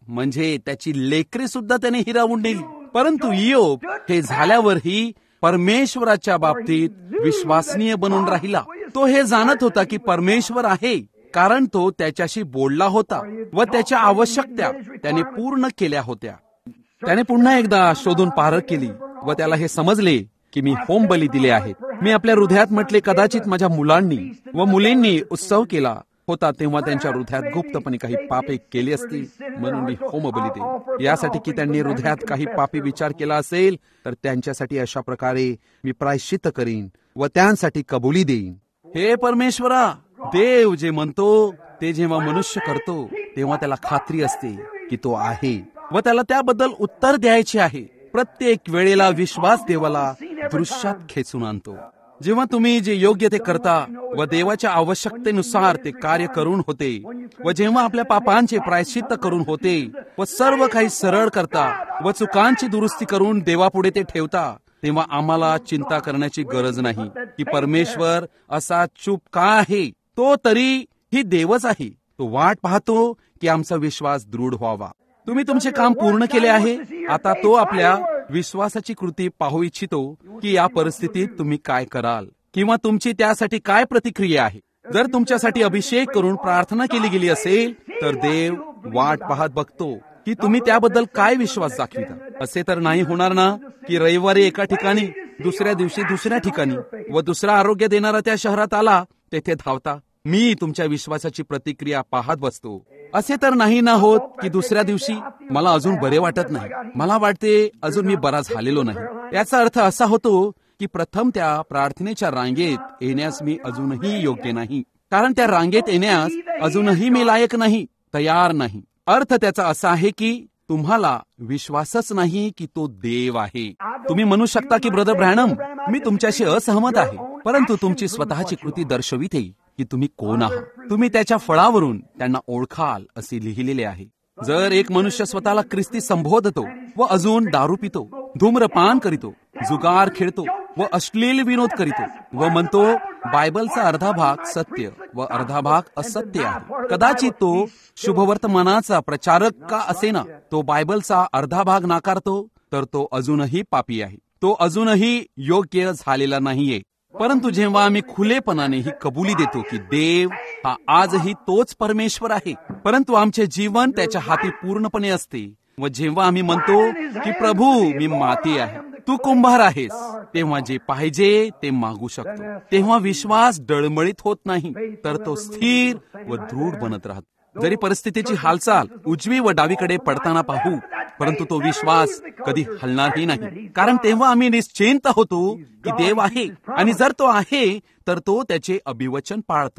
म्हणजे त्याची लेकरे सुद्धा त्याने हिरावून नेली. परंतु इयोब हे झाल्यावरही परमेश्वराच्या बाबतीत विश्वसनीय बनून राहिला. तो हे जाणत होता की परमेश्वर आहे, कारण तो त्याच्याशी बोलला होता व त्याच्या आवश्यकता त्याने पूर्ण केल्या होत्या. त्याने पुन्हा एकदा शोधून पारख केली व त्याला हे समजले की मी होम बली दिले आहेत. मी आपल्या हृदयात म्हटले, कदाचित माझ्या मुलांनी व मुलींनी उत्सव केला होता तेव्हा त्यांच्या हृदयात गुप्तपणे काही पापे केली असतील, म्हणून मी होमबली देईन. यासाठी की त्यांनी हृदयात काही पापी विचार केला असेल तर त्यांच्यासाठी अशा प्रकारे मी प्रायश्चित्त करीन व त्यांसाठी कबुली देईन. हे परमेश्वरा, देव जे म्हणतो ते जेव्हा मनुष्य करतो तेव्हा त्याला खात्री असते की तो आहे व त्याला त्याबद्दल उत्तर द्यायचे आहे. प्रत्येक वेळेला विश्वास देवाला दृश्यात खेचून आणतो. जेव्हा तुम्ही जे योग्य ते करता व देवाच्या आवश्यकतेनुसार ते कार्य करून होते व जेव्हा आपल्या पापांचे प्रायश्चित्त करून होते व सर्व काही सरळ करता व चुकांची दुरुस्ती करून देवापुढे ते ठेवता, तेव्हा आम्हाला चिंता करण्याची गरज नाही की परमेश्वर असा चूप का आहे. तो तरी ही देवच आहे. तो वाट पाहतो की आमचा विश्वास दृढ व्हावा. तुम्ही तुमचे काम पूर्ण केले आहे. आता तो आपल्या विश्वासाची कृती पाहू इच्छितो की या परिस्थितीत तुम्ही काय कराल किंवा तुमची त्यासाठी काय प्रतिक्रिया आहे. जर तुमच्यासाठी अभिषेक करून प्रार्थना केली गेली असेल तर देव वाट पाहत बघतो की तुम्ही त्याबद्दल काय विश्वास दाखविता. असे तर नाही होणार ना की रविवारी एका ठिकाणी, दुसऱ्या दिवशी दुसऱ्या ठिकाणी व दुसरा आरोग्य देणारा त्या शहरात आला तेथे धावता. मी तुमच्या विश्वासाची प्रतिक्रिया पाहत बसतो. असे तर नाही ना होत की दुसऱ्या दिवशी मला अजून बरे वाटत नाही, मला वाटते अजून मी बरा झालेलो नाही. याचा अर्थ असा होतो की प्रथम त्या प्रार्थनेच्या रांगेत येण्यास मी अजूनही योग्य नाही, कारण त्या रांगेत येण्यास अजूनही मी लायक नाही, तयार नाही. अर्थ त्याचा असा आहे की तुम्हाला विश्वासच नाही की तो देव आहे. तुम्ही म्हणू शकता की ब्रदर ब्रॅनम, मी तुमच्याशी असहमत आहे, परंतु तुमची स्वतःची कृती दर्शविते की तुम्ही कोण आहात. तुम्ही त्याच्या फळावरून त्यांना ओळखाल असे लिहिलेले आहे. जर एक मनुष्य स्वतःला ख्रिस्ती संबोधतो व अजून दारू पितो, धूम्रपान करीतो, जुगार खेळतो व अश्लील विनोद करीतो व म्हणतो बायबलचा अर्धा भाग सत्य व अर्धा भाग असत्य आहे, कदाचित तो शुभवर्तमानाचा प्रचारक का असेना, तो बायबलचा अर्धा भाग नाकारतो, तर तो अजूनही पापी आहे. तो अजूनही योग्य झालेला नाहीये. परंतु जेव्हा आम्ही खुलेपणाने ही कबुली देतो की देव हा आजही तोच परमेश्वर आहे, परंतु आमचे जीवन त्याच्या हाती पूर्णपणे असते, व जेव्हा आम्ही म्हणतो की प्रभू मी माती आहे, तू कुंभार आहेस, तेव्हा जे पाहिजे ते मागू शकतो, तेव्हा विश्वास डळमळीत होत नाही, तर तो स्थिर व दृढ बनत राहतो. जरी परिस्थितीची हालचाल उजवी व डावीकडे पडताना पाहू, परंतु तो विश्वास कधी हलणारही नाही, कारण तेव्हा आम्ही निश्चिंत होतो की देव आहे, आणि जर तो आहे तर तो त्याचे अभिवचन पाळतो.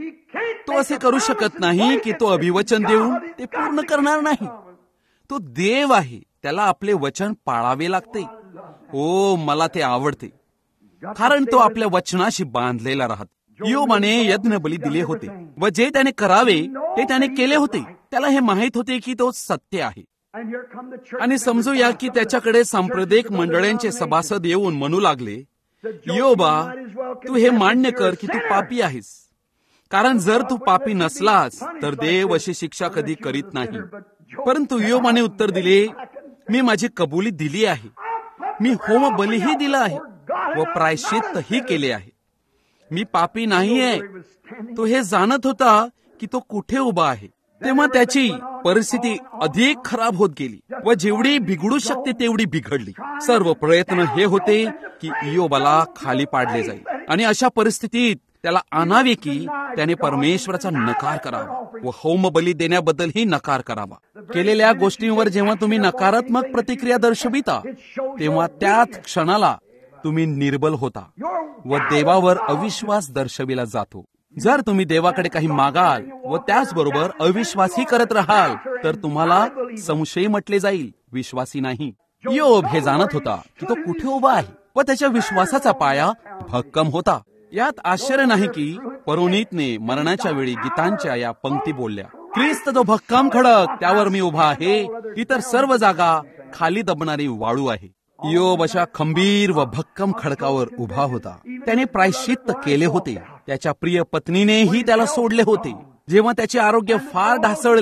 तो असे करू शकत नाही की तो अभिवचन देऊन ते पूर्ण करणार नाही. तो देव आहे, त्याला आपले वचन पाळावे लागते. ओ मला ते आवडते, कारण तो आपल्या वचनाशी बांधलेला राहतो. योबाने यज्ञ बली दिले होते व जे त्याने करावे ते त्याने केले होते. त्याला हे माहित होते की तो सत्य आहे. आणि समजूया की त्याच्याकडे सांप्रदायिक मंडळांचे सभासद येऊन म्हणू लागले, योबा तू हे मान्य कर की तू पापी आहेस, कारण जर तू पापी नसलास तर देव अशी शिक्षा कधी करीत नाही. परंतु योबाने उत्तर दिले, मी माझी कबुली दिली आहे, मी होम बलीही दिला आहे व प्रायश्चित्तही केले आहे, मी पापी नाहीये. तो हे जाणत होता की तो कुठे उभा आहे. तेव्हा त्याची परिस्थिती अधिक खराब होत गेली व जेवढी बिघडू शकते तेवढी बिघडली. सर्व प्रयत्न हे होते की इयोबाला खाली पाडले जाईल आणि अशा परिस्थितीत त्याला आणावे की त्याने परमेश्वराचा नकार करावा व होम बली देण्याबद्दलही नकार करावा. केलेल्या गोष्टींवर जेव्हा तुम्ही नकारात्मक प्रतिक्रिया दर्शविता तेव्हा त्याच क्षणाला तुम्ही निर्बल होता व देवावर अविश्वास दर्शविला जातो. जर तुम्ही देवाकडे काही मागाल व त्याचबरोबर अविश्वासही करत राहाल तर तुम्हाला संशय म्हटले जाईल, विश्वासी नाही. योब हे जाणत होता की तो कुठे उभा आहे व त्याच्या विश्वासाचा पाया भक्कम होता. यात आश्चर्य नाही की परोनीतने मरणाच्या वेळी गीतांच्या या पंक्ती बोलल्या, ख्रिस्त जो भक्कम खडक त्यावर मी उभा आहे, इतर सर्व जागा खाली दबणारी वाळू आहे. योब अशा खंबीर व भक्कम खडकावर उभा होता. त्याने प्रायश्चित्त केले होते. त्याच्या प्रिय पत्नीनेही त्याला सोडले होते. जेव्हा त्याचे आरोग्य फार ढासळले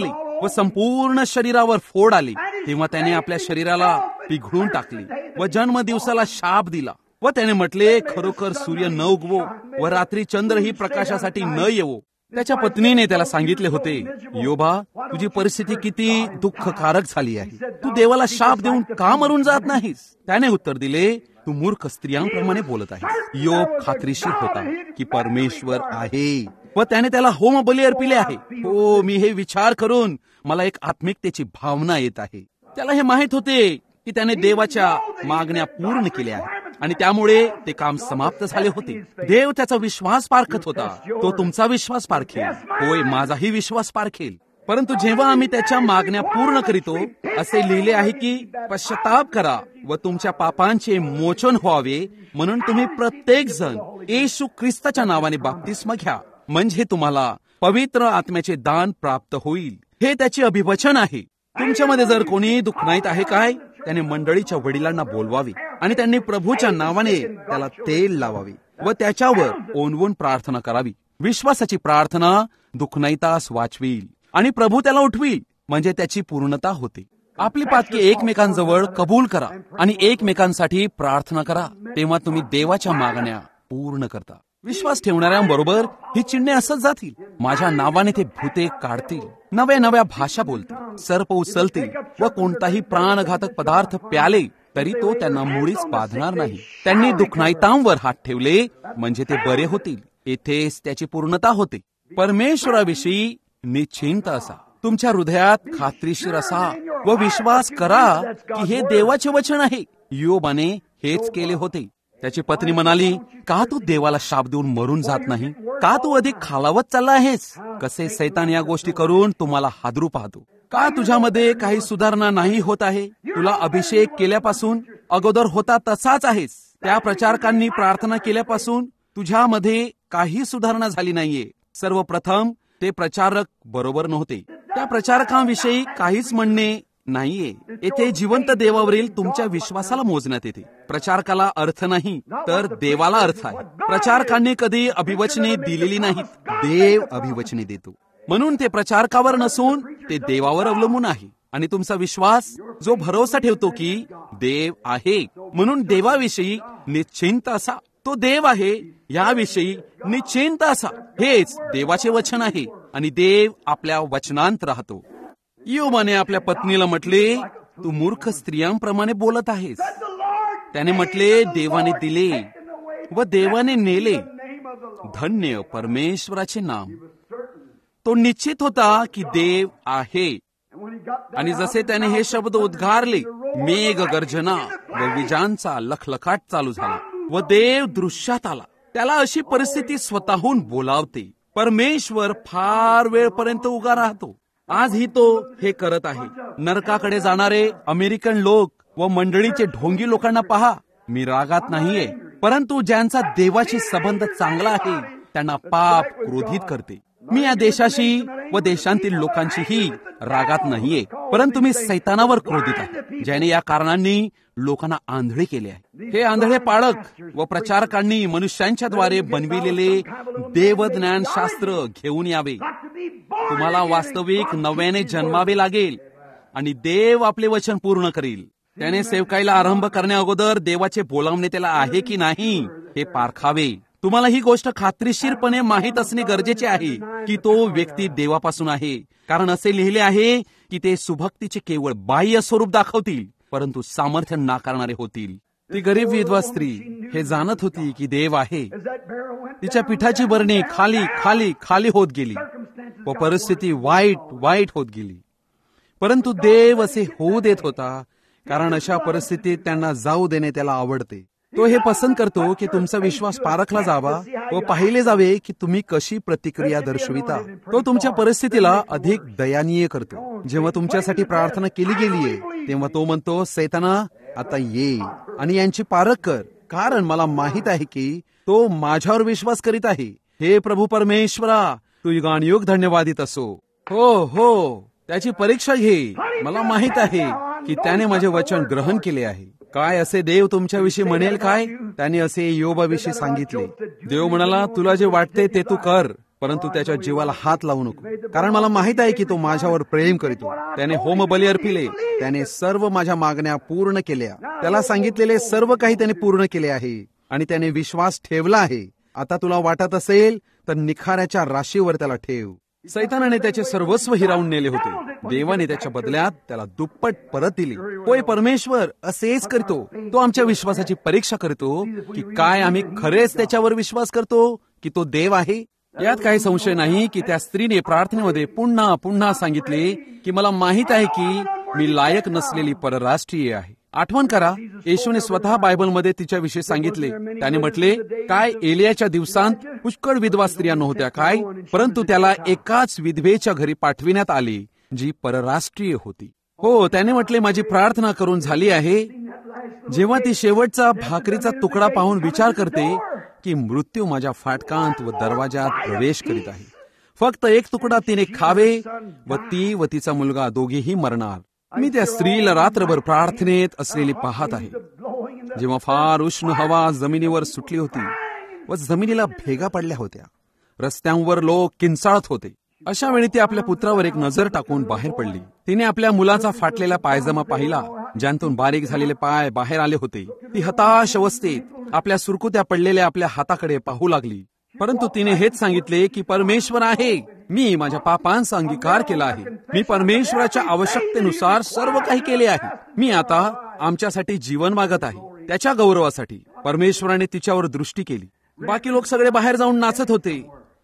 व संपूर्ण शरीरावर फोड आली, तेव्हा त्याने आपल्या शरीराला पिघळून टाकले व जन्म दिवसाला शाप दिला. व त्याने म्हटले, खरोखर सूर्य न उगवो व रात्री चंद्रही प्रकाशासाठी न येवो. त्याच्या पत्नीने त्याला सांगितले होते, योबा, तुझी परिस्थिती किती दुःखकारक झाली आहे, तू देवाला शाप देऊन का मरून जात नाहीस? त्याने उत्तर दिले, तू मूर्ख स्त्रियांप्रमाणे बोलत आहेस. योब खात्रीशीर होता की परमेश्वर आहे व त्याने त्याला होम बली अर्पिले आहे. हो, मी हे विचार करून मला एक आत्मिकतेची भावना येत आहे. त्याला हे माहित होते की त्याने देवाच्या मागण्या पूर्ण केल्या आहेत आणि त्यामुळे ते काम समाप्त झाले होते. देव त्याचा विश्वास पारखत होता. तो तुमचा विश्वास पारखेल. होय, माझाही विश्वास पारखेल. परंतु जेव्हा आम्ही त्याच्या मागण्या पूर्ण करीतो, असे लिहिले आहे की पश्चाताप करा व तुमच्या पापांचे मोचन व्हावे, म्हणून तुम्ही प्रत्येक जण येशू ख्रिस्ताच्या नावाने बाप्तिस्म घ्या, म्हणजे तुम्हाला पवित्र आत्म्याचे दान प्राप्त होईल. हे त्याचे अभिवचन आहे. तुमच्यामध्ये जर कोणी दुःखनाईत आहे काय, त्याने मंडळीच्या वडिलांना बोलवावे आणि त्यांनी प्रभूच्या नावाने त्याला तेल लावावे व त्याच्यावर ओनवून प्रार्थना करावी. विश्वासाची प्रार्थना दुःखनाईतास वाचवील आणि प्रभू त्याला उठवील, म्हणजे त्याची पूर्णता होते. आपली पातकी एकमेकांजवळ कबूल करा आणि एकमेकांसाठी प्रार्थना करा, तेव्हा तुम्ही देवाच्या मागण्या पूर्ण करता. विश्वास ठेवणाऱ्यांबरोबर ही चिन्हे असंच जातील. माझ्या नावाने ते भूते काढतील, नव्या नव्या भाषा बोलतील, सर्प उचलतील व कोणताही प्राणघातक पदार्थ प्याले तरी तो त्यांना मुळीच बाधणार नाही. त्यांनी दुःखनाईतांवर हात ठेवले म्हणजे ते बरे होतील. येथेच त्याची पूर्णता होते. परमेश्वराविषयी निश्चिंत असा, तुमच्या हृदयात खात्रीशीर असा व विश्वास करा की हे देवाचे वचन आहे. योबाने हेच केले होते. त्याची पत्नी म्हणाली, का तू देवाला शाप देऊन मरून जात नाही? का तू अधिक खालावत चालला आहेस? कसे सैतान या गोष्टी करून तुम्हाला हादरू पाहतो. का तुझ्यामध्ये काही सुधारणा नाही होत आहे? तुला अभिषेक केल्यापासून अगोदर होता तसाच आहेस. त्या प्रचारकांनी प्रार्थना केल्यापासून तुझ्यामध्ये काही सुधारणा झाली नाहीये. सर्वप्रथम ते प्रचारक बरोबर नव्हते. त्या प्रचारकांविषयी काहीच म्हणणे नाहीये. येथे जिवंत देवावरील तुमच्या विश्वासाला मोजण्यात येते. प्रचारकाला अर्थ नाही तर देवाला अर्थ आहे. प्रचारकांनी कधी अभिवचने दिलेली नाहीत, देव अभिवचने देतो. म्हणून ते प्रचारकावर नसून ते देवावर अवलंबून आहे. आणि तुमचा विश्वास जो भरोसा ठेवतो की देव आहे, म्हणून देवाविषयी निश्चिंत असा, तो देव आहे याविषयी निश्चिंत असा. हेच देवाचे वचन आहे आणि देव आपल्या वचनांत राहतो. योबाने आपल्या पत्नीला म्हटले, तू मूर्ख स्त्रियांप्रमाणे बोलत आहेस. त्याने म्हटले, देवाने दिले व देवाने नेले, धन्य परमेश्वराचे नाम. तो निश्चित होता की देव आहे. आणि जसे त्याने हे शब्द उद्गारले, मेघ गर्जना व विजांचा लखलखाट चालू झाला व देव दृश्यात आला. त्याला अशी परिस्थिती स्वतःहून बोलावते. परमेश्वर फार वेळपर्यंत उगा राहतो. आजही तो हे करत आहे. नरकाकडे जाणारे अमेरिकन लोक व मंडळीचे ढोंगी लोकांना पहा. मी रागात नाहीये, परंतु ज्यांचा देवाशी संबंध चांगला आहे त्यांना पाप क्रोधित करते. मी या देशाशी व देशांतील लोकांशीही रागात नाहीये, परंतु मी सैतानावर क्रोधित आहे, ज्याने या कारणांनी लोकांना आंधळे केले आहे. हे आंधळे पाळक व प्रचारकांनी मनुष्यांच्या द्वारे बनविलेले देवज्ञान शास्त्र घेऊन यावे. तुम्हाला वास्तविक नव्याने जन्मावे लागेल आणि देव आपले वचन पूर्ण करील. त्याने सेवकाईला आरंभ करण्या अगोदर देवाचे बोलावणे त्याला आहे की नाही हे पारखावे. तुम्हाला ही गोष्ट खात्रीशीरपणे माहीत असणे गरजेचे आहे की तो व्यक्ती देवापासून आहे, कारण असे लिहिले आहे की ते सुभक्तीचे केवळ बाह्य स्वरूप दाखवतील, परंतु सामर्थ्य नाकारणारे होतील. ती गरीब विधवा स्त्री हे जाणत होती की देव आहे. तिच्या पिठाची बरणी खाली खाली खाली होत गेली व परिस्थिती वाईट वाईट होत गेली, परंतु देव असे होऊ देत होता, कारण अशा परिस्थितीत त्यांना जाऊ देणे त्याला आवडते. तो हे पसंत करतो की तुमचा विश्वास पारखला जावा व पाहिले जावे की तुम्ही कशी प्रतिक्रिया दर्शविता. तो तुमच्या परिस्थितीला अधिक दयानीय करतो. जेव्हा तुमच्यासाठी प्रार्थना केली गेलीये तेव्हा तो म्हणतो, सैताना आता ये आणि यांची पारख कर, कारण मला माहित आहे की तो माझ्यावर विश्वास करीत आहे. हे प्रभू परमेश्वरा, तू युगानुयुग धन्यवादित असो. हो हो, त्याची परीक्षा घे. मला माहित आहे की त्याने माझे वचन ग्रहण केले आहे. काय असे देव तुमच्याविषयी म्हणेल काय? त्याने असे योबाविषयी सांगितले. देव म्हणाला, तुला जे वाटते ते तू कर, परंतु त्याच्या जीवाला हात लावू नको, कारण मला माहित आहे की तो माझ्यावर प्रेम करीतो. त्याने होमबली अर्पिले, त्याने सर्व माझ्या मागण्या पूर्ण केल्या. त्याला सांगितलेले सर्व काही त्याने पूर्ण केले आहे आणि त्याने विश्वास ठेवला आहे. आता तुला वाटत असेल तर निखाऱ्याच्या राशीवर त्याला ठेव. सैतानाने त्याचे सर्वस्व हिरावून नेले होते. देवाने त्याच्या बदल्यात त्याला दुप्पट परत दिली. होय, परमेश्वर असेच करतो. तो आमच्या विश्वासाची परीक्षा करतो की काय आम्ही खरेच त्याच्यावर विश्वास करतो की तो देव आहे. यात काही संशय नाही की त्या स्त्रीने प्रार्थनेमध्ये पुन्हा पुन्हा सांगितले की मला माहित आहे की मी लायक नसलेली परराष्ट्रीय आहे. आठवण करा, येशूने स्वतः बायबलमध्ये तिच्याविषयी सांगितले. त्याने म्हटले, काय एलियाच्या दिवसांत पुष्कळ विधवा स्त्रिया नव्हत्या काय, परंतु त्याला एकाच विधवेच्या घरी पाठविण्यात आले जी परराष्ट्रीय होती. हो, त्याने म्हटले, माझी प्रार्थना करून झाली आहे. जेव्हा ती शेवटचा भाकरीचा तुकडा पाहून विचार करते की मृत्यू माझ्या फाटकांत व दरवाजात प्रवेश करीत आहे, फक्त एक तुकडा तिने खावे व ती व तिचा मुलगा दोघेही मरणार. मी त्या स्त्रीला रात्रभर प्रार्थनेत असलेली पाहत आहे. जेव्हा फार उष्ण हवा जमिनीवर सुटली होती व जमिनीला भेगा पडल्या होत्या, रस्त्यांवर लोक किंचाळत होते, अशा वेळी ती आपल्या पुत्रावर एक नजर टाकून बाहेर पडली. तिने आपल्या मुलाचा फाटलेला पायजमा पाहिला, ज्यातून बारीक झालेले पाय बाहेर आले होते. ती हताश अवस्थेत आपल्या सुरकुत्या पडलेल्या आपल्या हाताकडे पाहू लागली. परंतु तिने हेच सांगितले की परमेश्वर आहे, मी माझ्या पापांचा अंगीकार केला आहे, मी परमेश्वराच्या आवश्यकतेनुसार सर्व काही केले आहे. मी आता आमच्यासाठी जीवन मागत आहे, त्याच्या गौरवासाठी. परमेश्वराने तिच्यावर दृष्टी केली. बाकी लोक सगळे बाहेर जाऊन नाचत होते.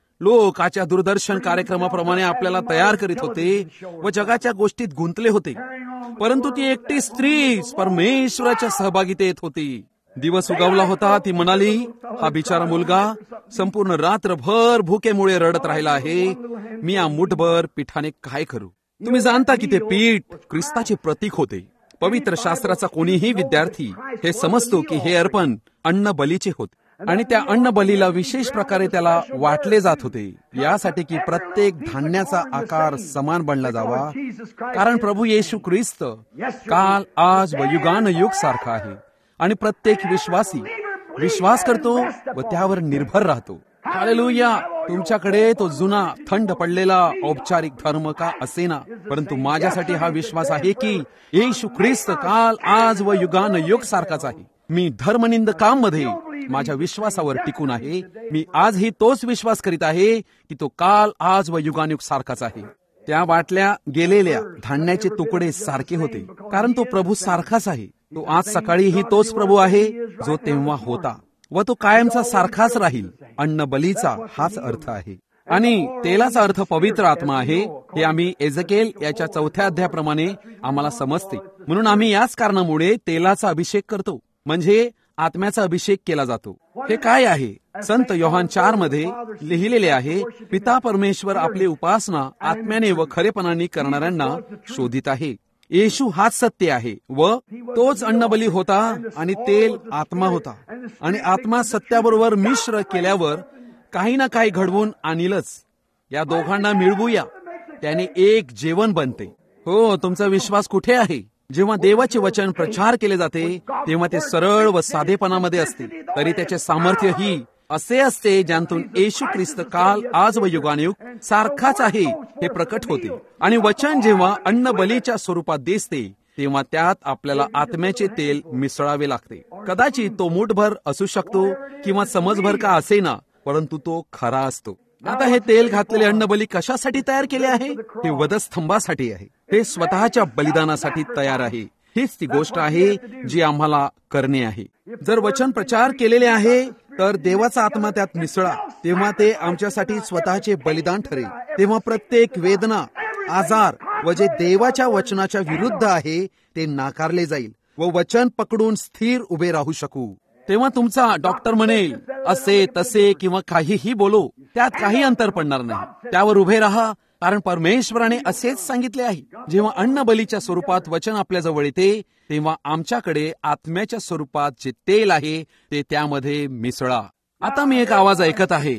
लोक आजच्या दूरदर्शन कार्यक्रमाप्रमाणे आपल्याला तयार करीत होते व जगाच्या गोष्टीत गुंतले होते, परंतु ती एकटी स्त्री परमेश्वराच्या सहभागितेत होती. दिवस उगवला होता. ती म्हणाली, हा बिचारा मुलगा संपूर्ण रात्रभर भुकेमुळे रडत राहिला आहे. मी या मुठभर पिठाने काय करू? तुम्ही जाणता की ते पीठ ख्रिस्ताचे प्रतीक होते. पवित्र शास्त्राचा कोणीही विद्यार्थी हे समजतो की हे अर्पण अन्न बलीचे होते आणि त्या अन्न बलीला विशेष प्रकारे त्याला वाटले जात होते, यासाठी की प्रत्येक धान्याचा आकार समान बनला जावा. कारण प्रभू येशू ख्रिस्त काल, आज व युगानुयुग सारखा आहे आणि प्रत्येक विश्वासी विश्वास करतो व त्यावर निर्भर राहतो. हालेलुया. तुमच्याकडे तो जुना थंड पडलेला औपचारिक धर्म का असेना, परंतु माझ्यासाठी हा विश्वास आहे की येशू ख्रिस्त काल, आज व युगानुयुग सारखाच आहे. मी धर्मनिंदकांमध्ये माझ्या विश्वासावर टिकून आहे. मी आजही तोच विश्वास करीत आहे की तो काल, आज व युगानुयुग सारखाच आहे. त्या वाटल्या गेलेल्या धान्याचे तुकडे सारखे होते, कारण तो प्रभू सारखाच आहे. तो आज सकाळीही तोच प्रभू आहे जो तेव्हा होता व तो कायमचा सारखाच राहील. अन्न बलीचा हाच अर्थ आहे आणि तेलाचा अर्थ पवित्र आत्मा आहे. हे आम्ही एझेकिएल याच्या चौथ्या अध्यायाप्रमाणे आम्हाला समजते. म्हणून आम्ही याच कारणामुळे तेलाचा अभिषेक करतो, म्हणजे आत्म्याचा अभिषेक केला जातो. हे काय आहे? संत योहान चार मध्ये लिहिलेले आहे, पिता परमेश्वर आपली उपासना आत्म्याने व खरेपणाने करणाऱ्यांना शोधित आहे. येशू हाच सत्य आहे व तोच अन्नबली होता आणि तेल आत्मा होता आणि आत्मा सत्याबरोबर मिश्र केल्यावर काही ना काही घडवून आणीलच. या दोघांना मिळवूया, त्याने एक जेवण बनते. हो, तुमचा विश्वास कुठे आहे? जेव्हा देवाचे वचन प्रचार केले जाते तेव्हा ते सरळ व साधेपणामध्ये असते, तरी त्याचे सामर्थ्य ही असे असते ज्यातून येशू ख्रिस्त काल, आज व युगानुयुग सारखाच आहे हे प्रकट होते. आणि वचन जेव्हा अन्न बलीच्या स्वरूपात दिसते तेव्हा त्यात आपल्याला आत्म्याचे तेल मिसळावे लागते. कदाचित तो मूठभर असू शकतो किंवा समजभर का असेना, परंतु तो खरा असतो. आता हे तेल घातलेले अन्नबली कशासाठी तयार केले आहे? हे वधस्तंभासाठी आहे. हे स्वतःच्या बलिदानासाठी तयार आहे. हीच ती गोष्ट आहे जी आम्हाला करणे आहे. जर वचन प्रचार केलेले आहे तर देवाचा आत्मा त्यात मिसळा, तेव्हा ते आमच्यासाठी स्वतःचे बलिदान ठरेल. तेव्हा प्रत्येक वेदना, आजार व जे देवाच्या वचनाच्या विरुद्ध आहे ते नाकारले जाईल व वचन पकडून स्थिर उभे राहू शकू. तेव्हा तुमचा डॉक्टर म्हणेल असे तसे किंवा काहीही बोलो, त्यात काही अंतर पडणार नाही. त्यावर उभे राहा, कारण परमेश्वराने असेच सांगितले आहे. जेव्हा अन्न बलीच्या स्वरूपात वचन आपल्या जवळ येते तेव्हा आमच्याकडे आत्म्याच्या स्वरूपात जे तेल आहे ते त्यामध्ये मिसळा. आता मी एक आवाज ऐकत आहे.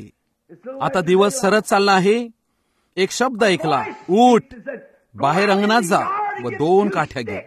आता दिवस सरत चालला आहे. एक शब्द ऐकला, उठ, बाहेर अंगणात जा व दोन काठ्या घे.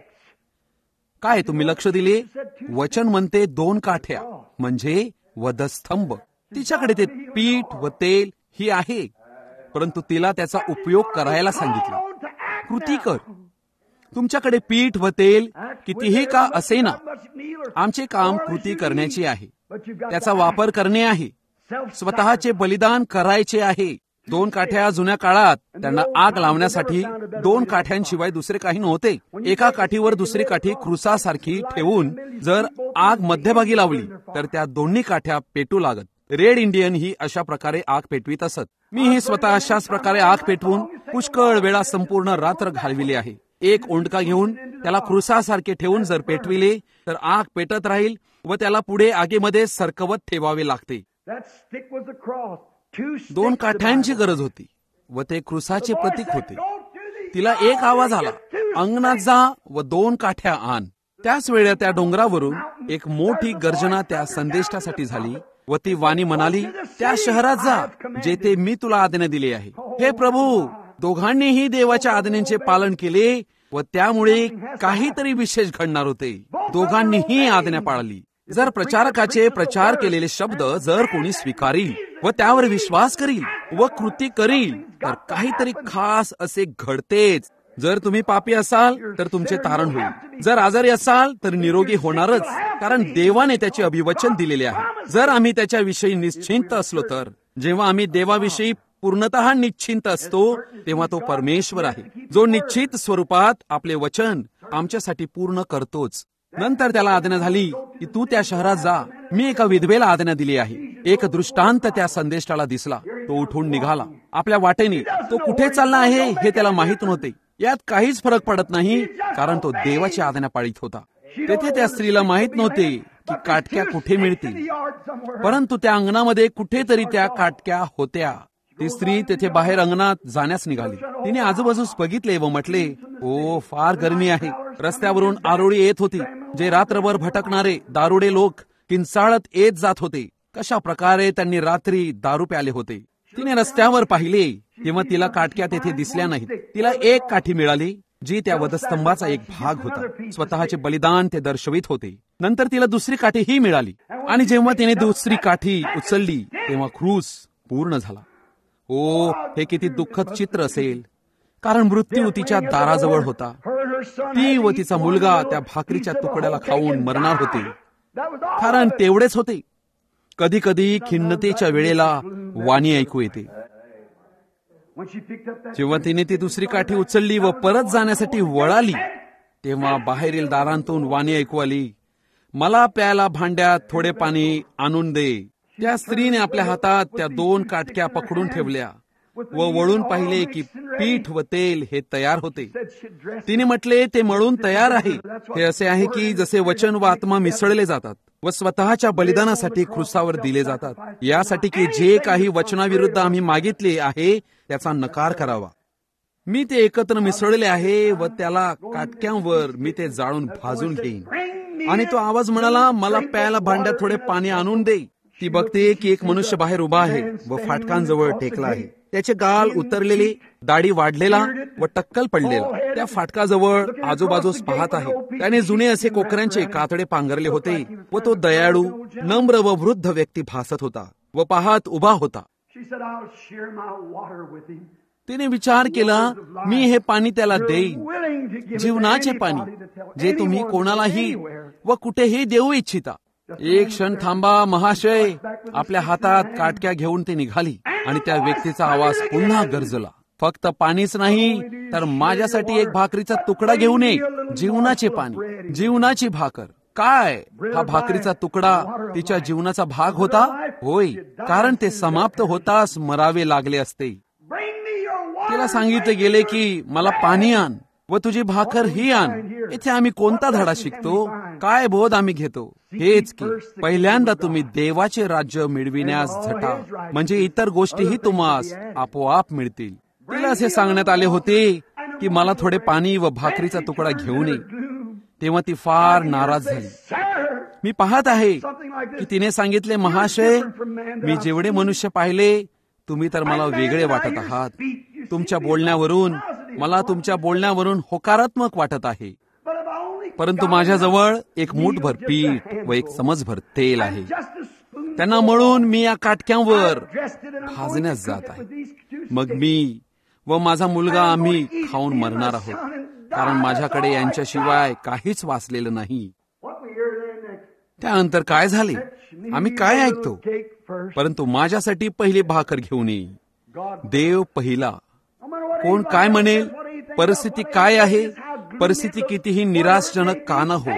काय तुम्ही लक्ष दिले? वचन म्हणते दोन काठ्या, म्हणजे वधस्तंभ. तिच्याकडे ते पीठ व तेल ही आहे. परंतु तिला त्याचा उपयोग करायला सांगितला. कृती कर. तुमच्याकडे पीठ व तेल कितीही का असेना, आमचे काम कृती करण्याची आहे, त्याचा वापर करणे आहे, स्वतःचे बलिदान करायचे आहे. दोन काठ्या जुन्या काळात त्यांना आग लावण्यासाठी दोन काठ्यांशिवाय दुसरे काही नव्हते. एका काठीवर दुसरी काठी क्रुसासारखी ठेवून जर आग मध्यभागी लावली तर त्या दोन्ही काठ्या पेटू लागत. रेड इंडियन ही अशा प्रकारे आग पेटवीत असत. मी ही स्वतः अशाच प्रकारे आग पेटवून पुष्कळ वेळा संपूर्ण रात्र घालविली आहे. एक ओंडका घेऊन त्याला क्रुसासारखे ठेवून जर पेटविले तर आग पेटत राहील व त्याला पुढे आगीमध्ये सरकवत ठेवावे लागते. दोन काठ्यांची गरज होती व ते क्रुसाचे प्रतीक होते. तिला एक आवाज आला, अंगणात जा व दोन काठ्या आण. त्याच वेळा त्या डोंगरावरून एक मोठी गर्जना त्या संदेष्टासाठी झाली व ती वाणी म्हणाली, त्या शहरात जा जेथे मी तुला आज्ञा दिली आहे. हे प्रभू, दोघांनीही देवाच्या आज्ञेचे पालन केले व त्यामुळे काहीतरी विशेष घडणार होते. दोघांनीही आज्ञा पाळली. जर प्रचारकाचे प्रचार केलेले शब्द जर कोणी स्वीकारील व त्यावर विश्वास करील व कृती करील तर काहीतरी खास असे घडतेच. जर तुम्ही पापी असाल तर तुमचे तारण होईल. जर आजारी असाल तर निरोगी होणारच, कारण देवाने त्याचे अभिवचन दिलेले आहे. जर आम्ही त्याच्याविषयी निश्चिंत असलो तर, जेव्हा आम्ही देवाविषयी पूर्णतः निश्चिंत असतो तेव्हा तो परमेश्वर आहे, जो निश्चित स्वरूपात आपले वचन आमच्यासाठी पूर्ण करतोच. नंतर त्याला आज्ञा झाली की तू त्या शहरात जा, मी एका विधवेला आज्ञा दिली आहे. एक दृष्टांत त्या संदेष्टाला दिसला. तो उठून निघाला आपल्या वाटेने. तो कुठे चालला आहे हे त्याला माहित नव्हते. यात काहीच फरक पडत नाही, कारण तो देवाची आज्ञा पाळीत होता. तेथे त्या स्त्रीला माहित नव्हते की काटक्या कुठे मिळतील, परंतु त्या अंगणामध्ये कुठेतरी त्या काटक्या होत्या. ती स्त्री तेथे बाहेर अंगणात जाण्यास निघाली. तिने आजूबाजूस बघितले व म्हटले, ओ फार गरमी आहे. रस्त्यावरून आरोळी येत होती, जे रात्रभर भटकणारे दारुडे लोक किंचाळत येत जात होते. कशा प्रकारे त्यांनी रात्री दारू प्याले होते. तिने रस्त्यावर पाहिले तेव्हा तिला काटक्या तेथे दिसल्या नाहीत. तिला एक काठी मिळाली जी त्या वधस्तंभाचा एक भाग होता. स्वतःचे बलिदान ते दर्शवित होते. नंतर तिला दुसरी काठी ही मिळाली आणि जेव्हा तिने दुसरी काठी उचलली तेव्हा क्रूस पूर्ण झाला. ओ, हे किती दुःखद चित्र असेल, कारण मृत्यू तिच्या दाराजवळ होता. ती व तिचा मुलगा त्या भाकरीच्या तुकड्याला खाऊन मरणार होते. कारण तेवढेच होते. कधी कधी खिन्नतेच्या वेळेला वाणी ऐकू येते. जेव्हा तिने ती दुसरी काठी उचलली व परत जाण्यासाठी वळाली तेव्हा बाहेरील दारांतून वाणी ऐकू आली, मला प्यायला भांड्यात थोडे पाणी आणून दे. त्या स्त्रीने आपल्या हातात त्या दोन काटक्या पकडून ठेवल्या व वळून पाहिले की पीठ व तेल हे तयार होते. तिने म्हटले, ते मळून तयार आहे. हे असे आहे की जसे वचन व आत्मा मिसळले जातात व स्वतःच्या बलिदानासाठी क्रुसावर दिले जातात, यासाठी की जे काही वचनाविरुद्ध आम्ही मागितले आहे त्याचा नकार करावा. मी ते एकत्र मिसळले आहे व त्याला काटक्यांवर मी ते जाळून भाजून घेईन. आणि तो आवाज म्हणाला, मला प्यायला भांड्यात थोडे पाणी आणून दे. ती बघते की एक मनुष्य बाहेर उभा आहे व फाटकांजवळ टेकला आहे. त्याचे गाल उतरलेले, दाढी वाढलेला व टक्कल पडलेला त्या फाटकाजवळ आजूबाजूस पाहत आहे. त्याने जुने असे कोकऱ्यांचे कातडे पांघरले होते व तो दयाळू, नम्र व वृद्ध व्यक्ती भासत होता व पाहत उभा होता. तिने विचार केला, मी हे पाणी त्याला देईन, जीवनाचे पाणी, जे तुम्ही कोणालाही व कुठेही देऊ इच्छिता. एक क्षण थांबा महाशय. आपल्या हातात काटक्या घेऊन ती निघाली आणि त्या व्यक्तीचा आवाज पुन्हा गरजला, फक्त पाणीच नाही तर माझ्यासाठी एक भाकरीचा तुकडा घेऊन ये. जीवनाचे पाणी, जीवनाची भाकर. काय हा भाकरीचा तुकडा तिच्या जीवनाचा भाग होता? होय, कारण ते समाप्त होताच मरावे लागले असते. तिला सांगितले गेले की मला पाणी आण व तुझी भाकर ही आण. इथे आम्ही कोणता धडा शिकतो? काय बोध आम्ही घेतो? हेच की पहिल्यांदा तुम्ही देवाचे राज्य मिळविण्यास झटा, म्हणजे इतर गोष्टीही तुम्हास आपोआप मिळतील. तिला असे सांगण्यात आले होते की मला थोडे पाणी व भाकरीचा तुकडा घेऊन ये. तेव्हा ती फार नाराज झाली. मी पाहत आहे की तिने सांगितले, महाशय, मी जेवढे मनुष्य पाहिले तुम्ही तर मला वेगळे वाटत आहात. तुमच्या बोलण्यावरून मला तुमच्या बोलण्यावरून होकारात्मक वाटत आहे, परंतु माझ्याजवळ एक मूठभर पीठ व एक समजभर तेल आहे. त्यांना मळून मी या काटक्यांवर भाजण्यास जात आहे. मग मी व माझा मुलगा आम्ही खाऊन मरणार आहोत, कारण माझ्याकडे यांच्याशिवाय काहीच वाचलेलं नाही. त्यानंतर काय झाले आम्ही काय ऐकतो? परंतु माझ्यासाठी पहिली भाकर घेऊन ये. देव पहिला. कोण काय म्हणेल, परिस्थिती काय आहे, परिस्थिती कितीही निराशजनक का न हो,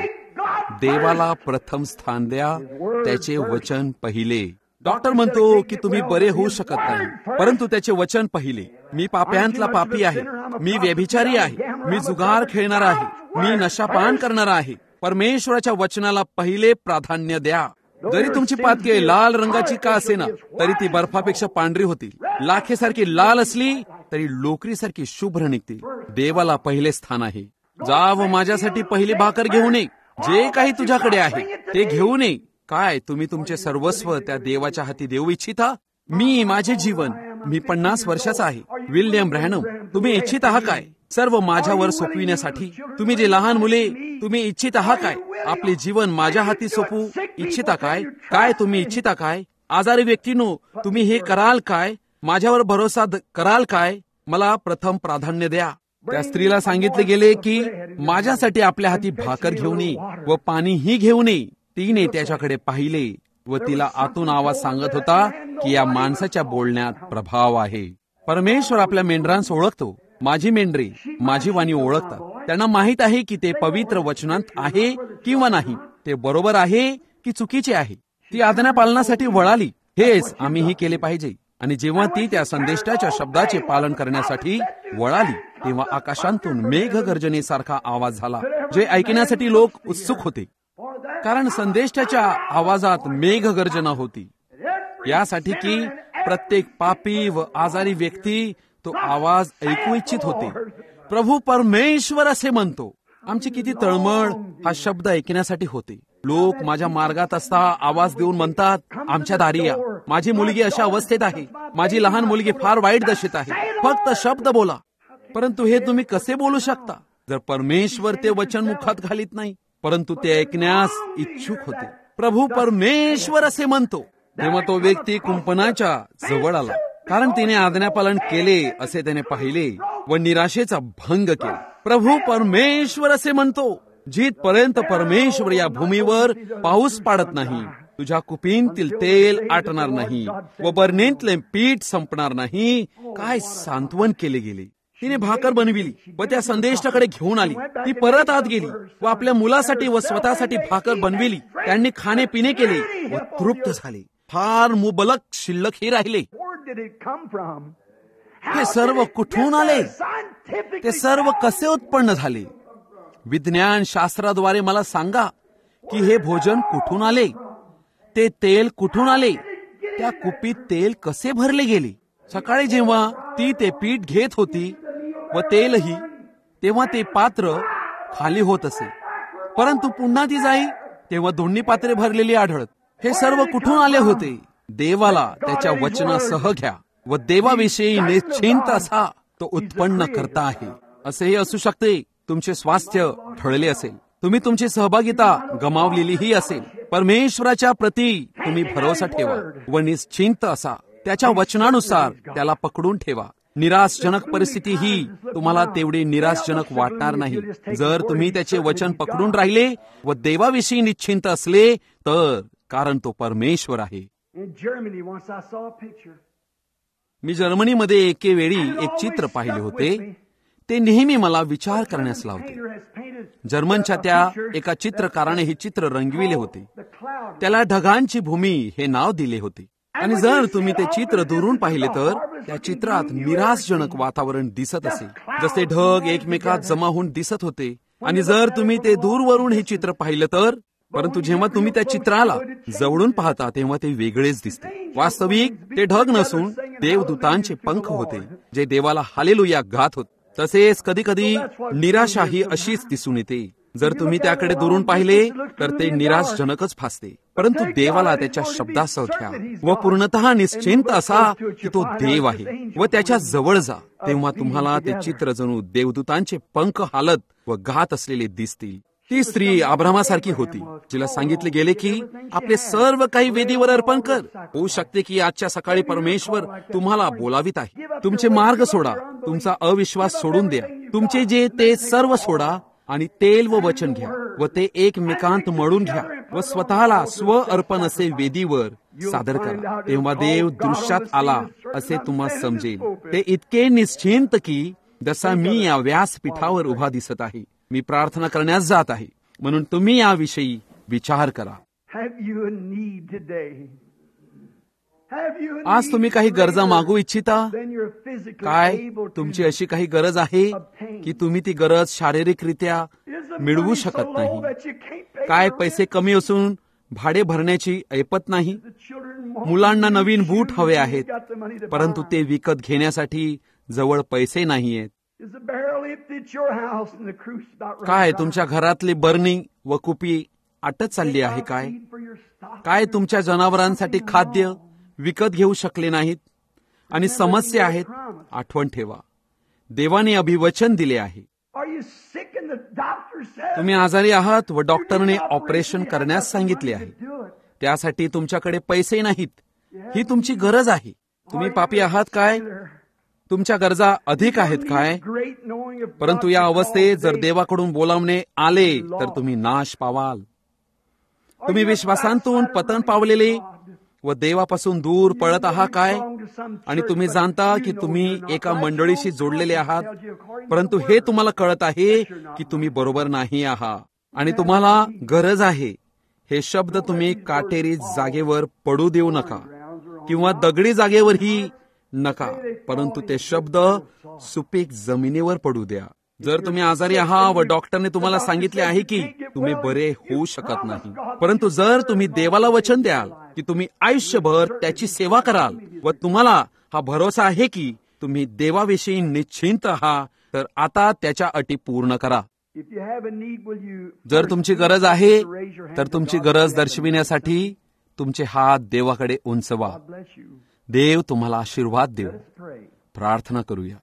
देवाला प्रथम स्थान द्या. त्याचे वचन पहिले. डॉक्टर म्हणतो की तुम्ही बरे होऊ शकत नाही, परंतु त्याचे वचन पहिले. मी पाप्यांतला पापी आहे, मी व्यभिचारी आहे, मी जुगार खेळणार आहे, मी नशापान करणार आहे. परमेश्वराच्या वचनाला पहिले प्राधान्य द्या. जरी तुमची पातके लाल रंगाची का असेना, तरी ती बर्फापेक्षा पांढरी होतील. लाखेसारखी लाल असली तरी लोकरीसारखी शुभ्र निघतील. देवाला पहिले स्थान आहे. जा व माझ्यासाठी पहिली भाकर घेऊन ये. जे काही तुझ्याकडे आहे ते घेऊन ये. काय तुम्ही तुमचे सर्वस्व त्या देवाच्या हाती देऊ इच्छिता? मी माझे जीवन, मी पन्नास वर्षाचा आहे. विल्यम ब्रॅनम, तुम्ही इच्छित आहात काय सर्व माझ्यावर सोपविण्यासाठी? तुम्ही जे लहान मुले, तुम्ही इच्छित आहात काय आपले जीवन माझ्या हाती सोपवू इच्छिता काय? काय तुम्ही इच्छिता काय? आजारी व्यक्तींनो, तुम्ही हे कराल काय? माझ्यावर भरोसा कराल काय? मला प्रथम प्राधान्य द्या. त्या स्त्रीला सांगितले गेले की माझ्यासाठी आपल्या हाती भाकर घेऊन ये व पाणीही घेऊन ये. तिने त्याच्याकडे पाहिले व तिला आतून आवाज सांगत होता की या माणसाच्या बोलण्यात प्रभाव आहे. परमेश्वर आपल्या मेंढरांस ओळखतो. माझी मेंढरे माझी वाणी ओळखतात. त्यांना माहित आहे की ते पवित्र वचनात आहे किंवा नाही, ते बरोबर आहे की चुकीचे आहे. ती आज्ञा पालनासाठी वळाली. हेच आम्हीही केले पाहिजे. आणि जेव्हा ती त्या संदेष्टाच्या शब्दाचे पालन करण्यासाठी वळाली, तेव्हा आकाशांतून मेघगर्जनेसारखा आवाज झाला, जे ऐकण्यासाठी लोक उत्सुक होते. कारण संदेष्टाच्या आवाजात मेघगर्जना होती, यासाठी की प्रत्येक पापी व आजारी व्यक्ती तो आवाज ऐकू इच्छित होते. प्रभू परमेश्वर असे म्हणतो. आमची किती तळमळ हा शब्द ऐकण्यासाठी होते. लोक माझ्या मार्गात असता आवाज देऊन म्हणतात, आमच्या दारी या. माझी मुलगी अशा अवस्थेत आहे, माझी लहान मुलगी फार वाईट दशेत आहे, फक्त शब्द बोला. परंतु हे तुम्ही कसे बोलू शकता जर परमेश्वर ते वचन मुखात घालीत नाही? परंतु ते ऐकण्यास इच्छुक होते. प्रभू परमेश्वर असे म्हणतो. तेव्हा तो व्यक्ती कुंपणाच्या जवळ आला, कारण तिने आज्ञापालन केले असे त्याने पाहिले व निराशेचा भंग केला. प्रभू परमेश्वर असे म्हणतो, जिथपर्यंत परमेश्वर या भूमीवर पाऊस पाडत नाही, तुझ्या कुपींतील तेल आटणार नाही व बरणीतले पीठ संपणार नाही. काय सांत्वन केले गेले. तिने भाकर बनविली व त्या संदेष्टाकडे घेऊन आली. ती परत आत गेली व आपल्या मुलासाठी व स्वतःसाठी भाकर बनविली. त्यांनी खाणे पिणे केले व तृप्त झाले. फार मुबलक शिल्लक हे राहिले. हे सर्व कुठून आले? ते सर्व कसे उत्पन्न झाले? विज्ञान शास्त्राद्वारे मला सांगा की हे भोजन कुठून आले, ते तेल कुठून आले, त्या कुपीत तेल कसे भरले गेले. सकाळी जेव्हा ती ते पीठ घेत होती व तेलही, तेव्हा ते पात्र खाली होत असे, परंतु पुन्हा ती जाई तेव्हा दोन्ही पात्रे भरलेली आढळत. हे सर्व कुठून आले होते? देवाला त्याच्या वचनासह घ्या व देवाविषयी निश्चिंत असा तो उत्पन्न करता आहे. असेही असू शकते तुमचे स्वास्थ्य ढळले असेल, तुम्ही तुमची सहभागिता गमावलेलीही असेल. परमेश्वराच्या प्रती तुम्ही भरोसा ठेवा व निश्चिंत असा त्याच्या वचनानुसार त्याला पकडून ठेवा. निराशजनक परिस्थिती ही तुम्हाला तेवढी निराशजनक वाटणार नाही जर तुम्ही त्याचे वचन पकडून राहिले व देवाविषयी निश्चिंत असले तर, कारण तो परमेश्वर आहे. मी जर्मनीमध्ये एके वेळी एक चित्र पाहिले होते. ते नेहमी मला विचार करण्यास लावते. जर्मनच्या त्या एका चित्रकाराने हे चित्र रंगविले होते. त्याला ढगांची भूमी हे नाव दिले होते. आणि जर तुम्ही ते चित्र दुरून पाहिले तर त्या चित्रात निराशजनक वातावरण दिसत असे, जसे ढग एकमेकात जमा होऊन दिसत होते. आणि जर तुम्ही ते दूरवरून हे चित्र पाहिलं तर, परंतु जेव्हा तुम्ही त्या चित्राला जवळून पाहता तेव्हा ते वेगळेच दिसते. वास्तविक ते ढग नसून देवदूतांचे पंख होते जे देवाला हालेलुया गात होते. तसेच कधी कधी निराशा ही अशीच दिसून येते. जर तुम्ही त्याकडे दुरून पाहिले तर ते निराशजनकच भासते. परंतु देवाला त्याच्या शब्दासह घ्या व पूर्णतः निश्चिंत असा की तो देव आहे व त्याच्या जवळ जा. तेव्हा तुम्हाला ते चित्र जणू देवदूतांचे पंख हालत व गात असलेले दिसतील. ती स्त्री अब्रामासारखी होती, जिला सांगितले गेले की आपले सर्व काही वेदीवर अर्पण कर. होऊ शकते की आजच्या सकाळी परमेश्वर तुम्हाला बोलावित आहे. तुमचे मार्ग सोडा, तुमचा अविश्वास सोडून द्या, तुमचे जे ते सर्व सोडा आणि तेल व वचन घ्या व ते एकमेकांत मळून घ्या व स्वतःला स्व अर्पण असे वेदीवर सादर करा. तेव्हा देव दृश्यात आला असे तुम्हाला समजेल. ते इतके निश्चिंत की जसा मी या व्यासपीठावर उभा दिसत आहे. मी प्रार्थना करण्यास जात आहे, म्हणून तुम्ही याविषयी विचार करा. आज तुम्ही काही गरजा मागू इच्छिता काय? तुमची अशी काही गरज आहे की तुम्ही ती गरज शारीरिकरित्या मिळवू शकत नाही? काय पैसे कमी असून भाडे भरण्याची ऐपत नाही? मुलांना नवीन बूट हवे आहेत, परंतु ते विकत घेण्यासाठी जवळ पैसे नाहीयेत? काय तुमच्या घरातली बरणी व कुपी आटत चालली आहे? काय काय तुमच्या जनावरांसाठी खाद्य विकत घेऊ शकले नाहीत आणि समस्या आहेत? आठवण ठेवा, देवाने अभिवचन दिले आहे. तुम्ही आजारी आहात व डॉक्टरने ऑपरेशन करण्यास सांगितले आहे. त्यासाठी तुमच्याकडे पैसे नाहीत. ही तुमची गरज आहे. तुम्ही पापी आहात काय? तुमच्या गरजा अधिक आहेत काय? परंतु या अवस्थेत जर देवाकडून बोलावणे आले तर तुम्ही नाश पावाल. तुम्ही विश्वासांतून पतन पावलेले व देवापासून दूर पळत आहात काय? आणि तुम्ही जाणता की तुम्ही एका मंडळीशी जोडलेले आहात, परंतु हे तुम्हाला कळत आहे की तुम्ही बरोबर नाही आहात आणि तुम्हाला गरज आहे. हे शब्द तुम्ही काटेरी जागेवर पडू देऊ नका किंवा दगडी जागेवरही नका, परंतु ते शब्द सुपीक जमिनीवर पडू द्या. जर तुम्ही आजारी आहात व डॉक्टरने तुम्हाला सांगितले आहे की तुम्ही बरे होऊ शकत नाही, परंतु जर तुम्ही देवाला वचन द्याल की तुम्ही आयुष्यभर त्याची सेवा कराल व तुम्हाला हा भरोसा आहे की तुम्ही देवाविषयी निश्चिंत आहात, तर आता त्याच्या अटी पूर्ण करा. जर तुमची गरज आहे तर तुमची गरज दर्शविण्यासाठी तुमचे हात देवाकडे उंचवा. देव तुम्हाला आशीर्वाद देव. प्रार्थना करूया.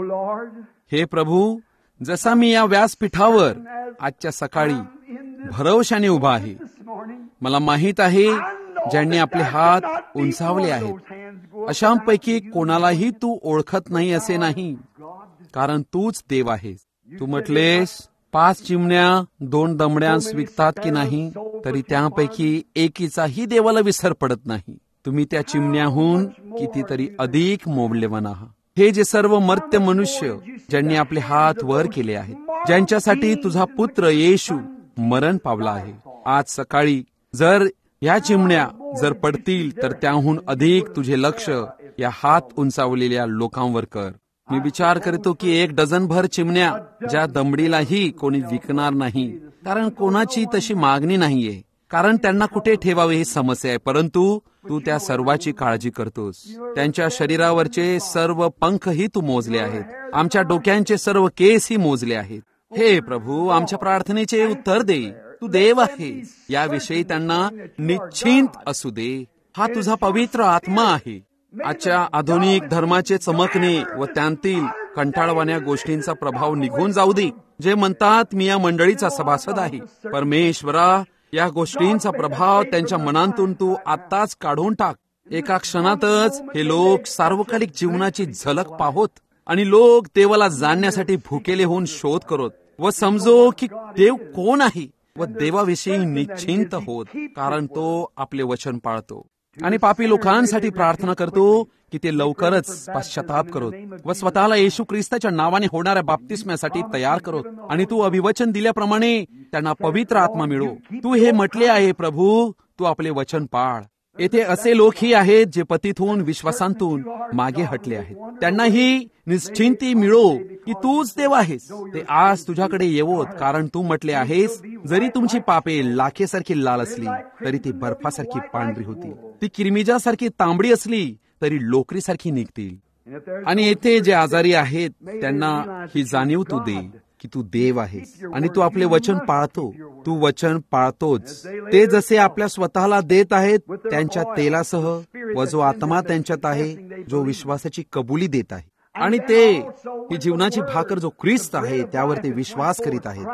हे प्रभू, जसा मी या व्यासपीठावर आजच्या सकाळी भरवशाने उभा आहे, मला माहित आहे ज्यांनी आपले हात उंचावले आहेत अशांपैकी कोणालाही तू ओळखत नाही असे नाही, कारण तूच देव आहेस. तू म्हटलेस पाच चिमण्या दोन दमड्यांस विकतात की नाही, तरी त्यापैकी एकीचाही देवाला विसर पडत नाही. तुम्ही त्या चिमण्याहून कितीतरी अधिक मौल्यवान आहात. हे जे सर्व मर्त्य मनुष्य ज्यांनी आपले हात वर केले आहेत, ज्यांच्यासाठी तुझा पुत्र येशू मरण पावला आहे, आज सकाळी जर या चिमण्या जर पडतील तर त्याहून अधिक तुझे लक्ष या हात उंचावलेल्या लोकांवर कर. मी विचार करतो की एक डझनभर चिमण्या ज्या दमडीलाही कोणी विकणार नाही, कारण कोणाची तशी मागणी नाहीये, कारण त्यांना कुठे ठेवावे ही समस्या आहे, परंतु तू त्या सर्वाची काळजी करतोस. त्यांच्या शरीरावरचे सर्व पंखही तू मोजले आहेत, आमच्या डोक्यांचे सर्व केसही मोजले आहेत. हे प्रभू, आमच्या प्रार्थनेचे उत्तर दे. तू देव आहेस याविषयी त्यांना निश्चिंत असू दे. हा तुझा पवित्र आत्मा आहे. आजच्या आधुनिक धर्माचे चमकणे व त्यांतील कंटाळवाण्या गोष्टींचा प्रभाव निघून जाऊ दे. जे म्हणतात मी या मंडळीचा सभासद आहे, परमेश्वरा, या गोष्टींचा प्रभाव त्यांच्या मनांतून तू आत्ताच काढून टाक. एका क्षणातच हे लोक सार्वकालिक जीवनाची झलक पाहोत आणि लोक देवाला जाणण्यासाठी भुकेले होऊन शोध करत व समजो की देव कोण आहे व देवाविषयी निश्चिंत होत, कारण तो आपले वचन पाळतो. आणि पापी लोकांसाठी प्रार्थना करतो की ते लवकरच पश्चाताप करत व स्वतःला येशू ख्रिस्ताच्या नावाने होणाऱ्या बाप्तिस्म्यासाठी तयार करत, आणि तू अभिवचन दिल्याप्रमाणे त्यांना पवित्र आत्मा मिळो. तू हे म्हटले आहे प्रभू, तू आपले वचन पाळ. येथे असे लोकही आहेत जे पतित होऊन विश्वासांतून मागे हटले आहेत. त्यांनाही निश्चिंती मिळो की तूच देव आहेस. ते आज तुझ्याकडे येवोत, कारण तू म्हटले आहेस, जरी तुमची पापे लाखेसारखी लाल असली तरी ती बर्फासारखी पांढरी होती, ती किरमिजासारखी तांबडी असली तरी लोकरीसारखी निघतील. आणि येथे जे आजारी आहेत त्यांना ही जाणीव तू दे की तू देव आहेस आणि तू आपले वचन पाळतो. तू वचन पाळतोच. ते जसे आपल्या स्वतःला देत आहेत त्यांच्या तेलासह, व जो आत्मा त्यांच्यात आहे, जो विश्वासाची कबुली देत आहे, आणि ते ही जीवनाची भाकर जो ख्रिस्त आहे त्यावर ते विश्वास करीत आहेत,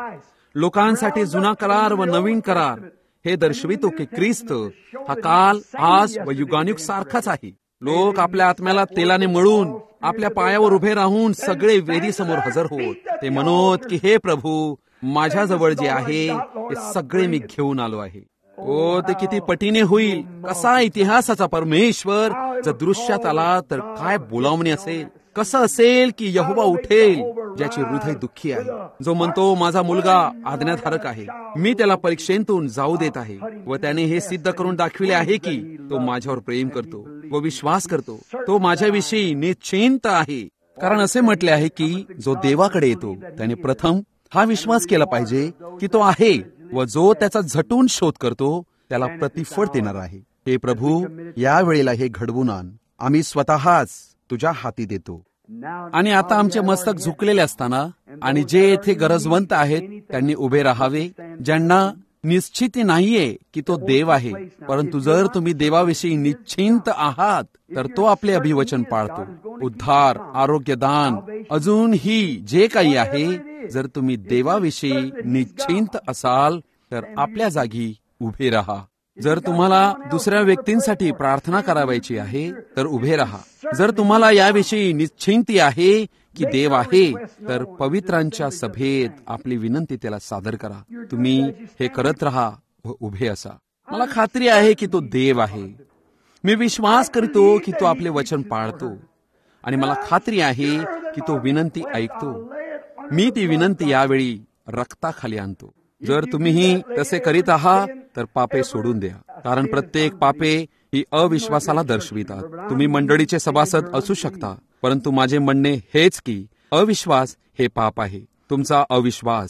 लोकांसाठी जुना करार व नवीन करार हे दर्शवितो की ख्रिस्त हा काल, आज व युगानुयुग सारखाच आहे. लोक आपल्या आत्म्याला तेलाने मळून आपल्या पायावर उभे राहून सगळे वेदी समोर हजर होत. ते म्हणत की हे प्रभू, माझ्याजवळ जे आहे ते सगळे मी घेऊन आलो आहे. ओ, ते किती पटीने होईल. कसा इतिहासाचा परमेश्वर जर दृश्यात आला तर काय बोलावणे असेल. कसं असेल की यहोवा उठेल ज्याचे हृदय दुःखी आहे, जो म्हणतो माझा मुलगा आज्ञाधारक आहे, मी त्याला परीक्षेतून जाऊ देत आहे व त्याने हे सिद्ध करून दाखविले आहे की तो माझ्यावर प्रेम करतो व विश्वास करतो. तो माझ्याविषयी निश्चिंत आहे. कारण असे म्हटले आहे की जो देवाकडे येतो त्याने प्रथम हा विश्वास केला पाहिजे की तो आहे व जो त्याचा झटून शोध करतो त्याला प्रतिफळ देणार आहे. हे प्रभू, या वेळेला हे घडवून आण. आम्ही स्वतःच तुझ्या हाती देतो. आणि आता आमचे मस्तक झुकलेले असताना आणि जे येथे गरजवंत आहेत त्यांनी उभे राहावे, ज्यांना निश्चिती नाहीये की तो देव आहे, परंतु जर तुम्ही देवाविषयी निश्चिंत आहात तर तो आपले अभिवचन पाळतो. उद्धार, आरोग्यदान, अजूनही जे काही आहे, जर तुम्ही देवाविषयी निश्चिंत असाल तर आपल्या जागी उभे राहा. जर तुम्हाला दुसऱ्या व्यक्तींसाठी प्रार्थना करावायची आहे तर उभे राहा. जर तुम्हाला याविषयी निश्चिंती आहे की देव आहे तर पवित्रांच्या सभेत आपली विनंती त्याला सादर करा. तुम्ही हे करत राहा व उभे असा. मला खात्री आहे की तो देव आहे. मी विश्वास करतो की तो आपले वचन पाळतो आणि मला खात्री आहे की तो विनंती ऐकतो. मी ती विनंती यावेळी रक्ताखाली आणतो. जर तुम्हीही तसे करीत आहात तर पापे सोडून द्या, कारण प्रत्येक पापे ही अविश्वासाला दर्शवितात. तुम्ही मंडळीचे सभासद असू शकता, परंतु माझे म्हणणे हेच की अविश्वास हे पाप आहे. तुमचा अविश्वास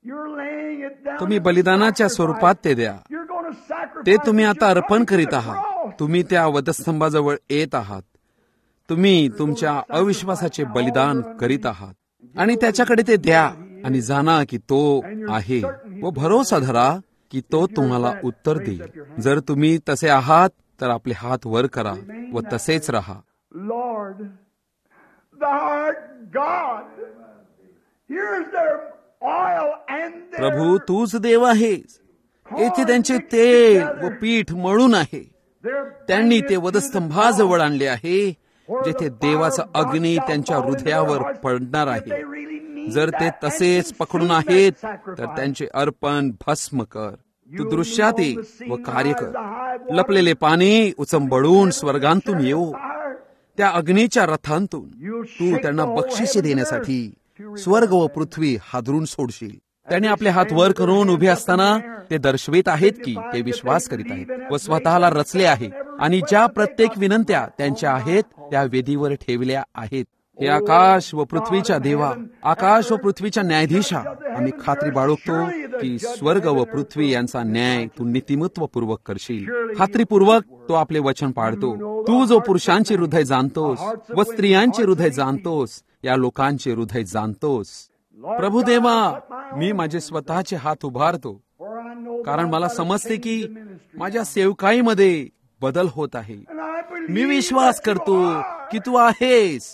तुम्ही बलिदानाच्या स्वरूपात ते द्या. ते तुम्ही आता अर्पण करीत आहात. तुम्ही त्या वधस्तंभाजवळ येत आहात. तुम्ही तुमच्या अविश्वासाचे बलिदान करीत आहात आणि त्याच्याकडे ते द्या आणि जाणा की तो आहे व भरोसा धरा की तो तुम्हाला उत्तर देईल. जर तुम्ही तसे आहात तर आपले हात वर करा व तसेच राहा. Lord, thou art God. Here's their oil and their... प्रभू, तूच देव आहेस. येथे त्यांचे तेल व पीठ मळून आहे. त्यांनी ते वधस्तंभाजवळ आणले आहे, जेथे देवाचा अग्नी त्यांच्या हृदयावर पडणार आहे. जर ते तसेच पकडून आहेत तर त्यांचे अर्पण भस्म कर. तू दृश्यात ये व कार्य कर. लपलेले पाणी उचंबळून स्वर्गांतून येऊ. त्या अग्नीच्या रथांतून तू त्यांना बक्षिसे देण्यासाठी स्वर्ग व पृथ्वी हादरून सोडशील. त्याने आपले हात वर करून उभे असताना ते दर्शवित आहेत की ते विश्वास करीत आहेत व स्वतःला रचले आहे आणि ज्या प्रत्येक विनंत्या त्यांच्या आहेत त्या वेदीवर ठेवल्या आहेत. हे आकाश व पृथ्वीच्या देवा, आकाश व पृथ्वीच्या न्यायाधीशा, आम्ही खात्री बाळगतो की स्वर्ग व पृथ्वी यांचा न्याय तू नीतिमत्वपूर्वक करशील. खात्रीपूर्वक तो आपले वचन पाळतो. तू जो पुरुषांचे हृदय जाणतोस व स्त्रियांचे हृदय जाणतोस, या लोकांचे हृदय जाणतोस. प्रभू देवा, मी माझे स्वतःचे हात उभारतो, कारण मला समजते की माझ्या सेवकाईमध्ये बदल होत आहे. मी विश्वास करतो की तू आहेस.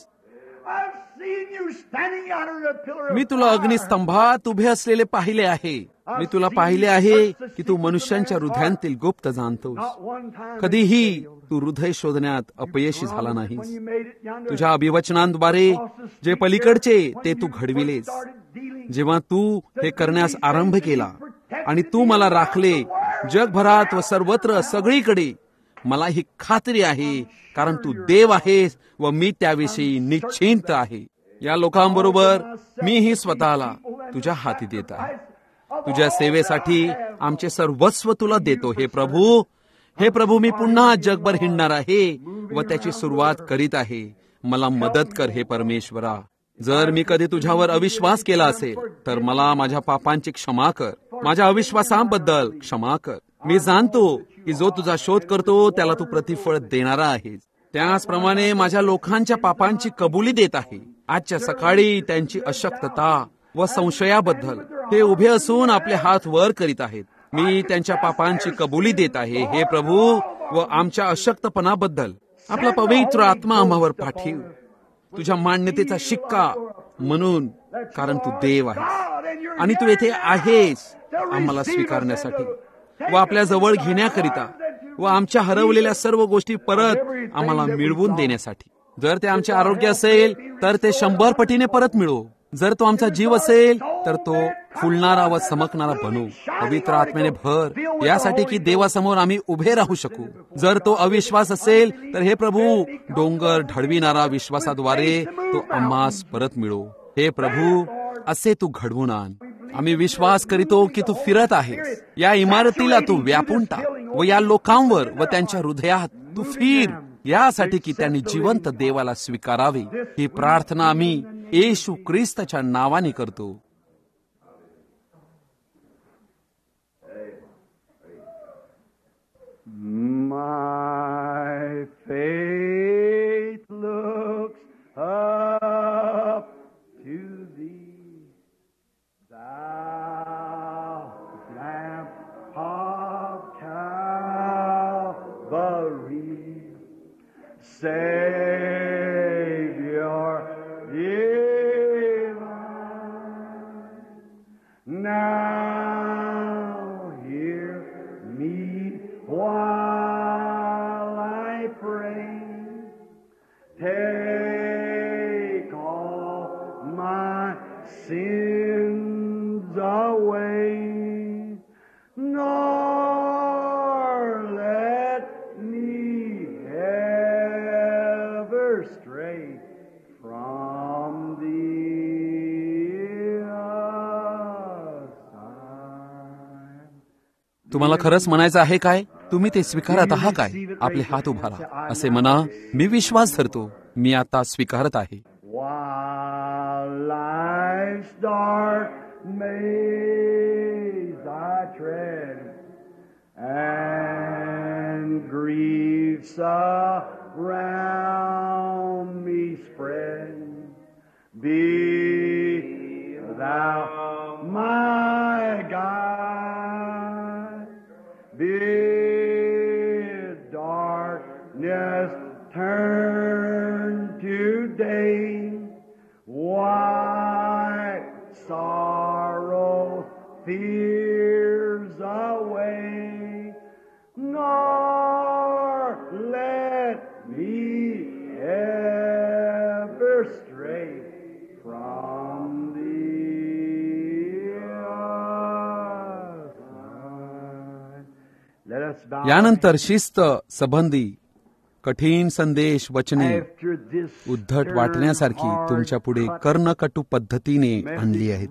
मी तुला अग्निस्तंभात उभे असलेले पाहिले आहे. मी तुला पाहिले आहे की तू मनुष्यांच्या हृदयांतील गुप्त जाणतोस. कधीही तू हृदय शोधण्यात अपयशी झाला नाहीस. तुझ्या अभिवचनांद्वारे जे पलीकडचे ते तू घडविलेस. जेव्हा तू हे करण्यास आरंभ केला आणि तू मला राखले जगभरात व सर्वत्र सगळीकडे, मला ही खात्री आहे, कारण तू देव आहेस व मी त्याविषयी निश्चिंत आहे. या लोकांबरोबर मीही स्वतःला तुझ्या हाती देत आहे. तुझ्या सेवेसाठी आमचे सर्वस्व तुला देतो. हे प्रभू, हे प्रभू, मी पुन्हा जगभर हिंडणार आहे व त्याची सुरुवात करीत आहे. मला मदत कर हे परमेश्वरा. जर मी कधी तुझ्यावर अविश्वास केला असेल तर मला माझ्या पापांची क्षमा कर. माझ्या अविश्वासाबद्दल क्षमा कर. मी जाणतो की जो तुझा शोध करतो त्याला तू प्रतिफळ देणारा आहेस. त्याचप्रमाणे माझ्या लोकांच्या पापांची कबुली देत आहे. आजच्या सकाळी त्यांची अशक्तता व संशयाबद्दल ते उभे असून आपले हात वर करीत आहेत. मी त्यांच्या पापांची कबुली देत आहे. हे प्रभू, व आमच्या अशक्तपणाबद्दल आपला पवित्र आत्मा आम्हावर पाठव. तुझ्या मान्यतेचा शिक्का म्हणून, कारण तू देव आहेस आणि तू येथे आहेस आम्हाला स्वीकारण्यासाठी व आपल्या जवळ घेण्याकरिता व आमच्या हरवलेल्या सर्व गोष्टी परत आम्हाला मिळवून देण्यासाठी. जर ते आमचे आरोग्य असेल तर ते शंभर पटीने परत मिळवू. जर तो आमचा जीव असेल तर तो फुलणारा व चमकणारा बनवू. पवित्र आत्म्याने भर यासाठी की देवासमोर आम्ही उभे राहू शकू. जर तो अविश्वास असेल तर हे प्रभू, डोंगर ढळविणारा विश्वासाद्वारे तो आम्हास परत मिळवू. हे प्रभू, असे तू घडवून आण. आम्ही विश्वास करीतो की तू फिरत आहेस. या इमारतीला तू व्यापून टाक व या लोकांवर व त्यांच्या हृदयात तू फिर, यासाठी की त्यांनी जिवंत देवाला स्वीकारावे. ही प्रार्थना आम्ही येशू ख्रिस्ताच्या नावाने करतो. My faith looks up to thee, thou lamp of Calvary, Savior divine. Now hear me while I pray. Take all my sins away, nor let me ever stray from thee aside. तुम्हाला खरंच म्हणायचं आहे काय? तुम्ही ते स्वीकारत आहात काय? आपले हात उभारा, असे म्हणा, मी विश्वास धरतो, मी आता स्वीकारत आहे. While life's dark maze I tread, and griefs around me spread, be thou my guide. Bid darkness turn to day, wipe sorrow, fears away, nor let me ever stray from thee aside. Let us bow. यानंतर शिस्त संबंधी कठीण संदेश वचने उद्धट वाटण्यासारखी तुमच्या पुढे कर्णकटू पद्धतीने आणली आहेत,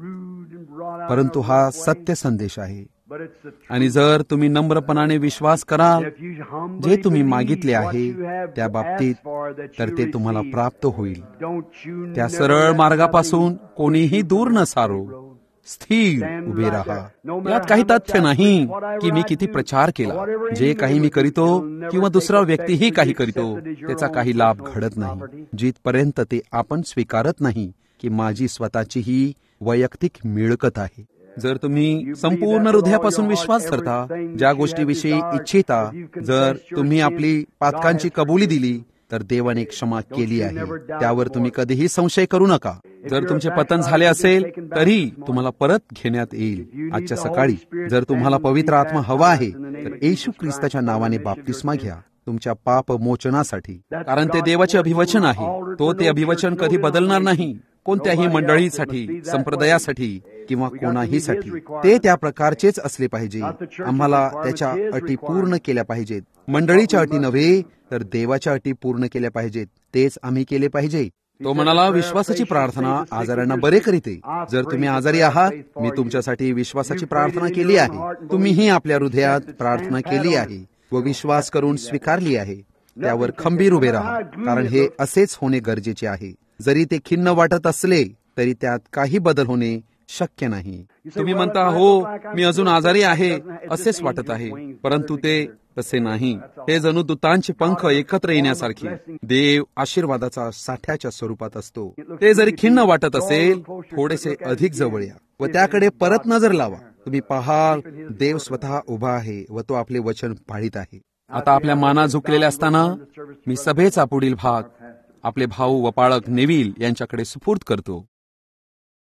परंतु हा सत्य संदेश आहे. आणि जर तुम्ही नम्रपणाने विश्वास कराल जे तुम्ही मागितले आहे त्या बाबतीत, तर ते तुम्हाला प्राप्त होईल. त्या सरळ मार्गापासून कोणीही दूर न सारो, स्थिर उभे राहा. यात काही तथ्य नाही की मी किती प्रचार केला. जे काही मी करीतो किंवा दुसरा व्यक्तीही काही करीतो त्याचा काही लाभ घडत नाही, जिथपर्यंत ते आपण स्वीकारत नाही की माझी स्वतःची ही वैयक्तिक मिळकत आहे. जर तुम्ही संपूर्ण हृदयापासून विश्वास धरता, ज्या गोष्टीविषयी इच्छिता, जर तुम्ही आपली पातकांची कबुली दिली, तर देवाने क्षमा केली आहे. त्यावर तुम्ही कधीही संशय करू नका. जर तुमचे पतन झाले असेल तरी तुम्हाला परत घेण्यात येईल. आजच्या सकाळी जर तुम्हाला पवित्र आत्मा हवा आहे तर येशू ख्रिस्ताच्या नावाने बाप्तिस्मा घ्या तुमच्या पाप मोचनासाठी, कारण ते देवाचे अभिवचन आहे. तो ते अभिवचन कधी बदलणार नाही. कोणत्याही मंडळीसाठी, संप्रदायासाठी किंवा कोणाहीसाठी ते त्या प्रकारचेच असले पाहिजे. आम्हाला त्याच्या अटी पूर्ण केल्या पाहिजेत. मंडळीच्या अटी नव्हे तर देवाच्या अटी पूर्ण केल्या पाहिजेत. तेच आम्ही केले पाहिजे. तो म्हणाला, विश्वासाची प्रार्थना आजारांना बरे करीते. जर तुम्ही आजारी आहात, मी तुमच्यासाठी विश्वासाची प्रार्थना केली आहे. तुम्हीही आपल्या हृदयात प्रार्थना केली आहे व विश्वास करून स्वीकारली आहे. त्यावर खंबीर उभे राहा, कारण हे असेच होणे गरजेचे आहे. जरी ते खिन्न वाटत असले तरी त्यात काही बदल होणे शक्य नाही. तुम्ही म्हणता, हो मी अजून आजारी आहे असेच वाटत आहे, परंतु ते तसे नाही. हे जणू दूतांचे पंख एकत्र येण्यासारखे देव आशीर्वादाचा साठ्याच्या स्वरूपात असतो. ते जरी खिन्न वाटत असेल, थोडेसे अधिक जवळ या व त्याकडे परत नजर लावा. तुम्ही पाहाल देव स्वतः उभा आहे व तो आपले वचन पाळीत आहे. आता आपल्या माना झुकलेल्या असताना मी सभेचा पुढील भाग आपले भाऊ व पाळक नेव्हिल यांच्याकडे सुपूर्द करतो.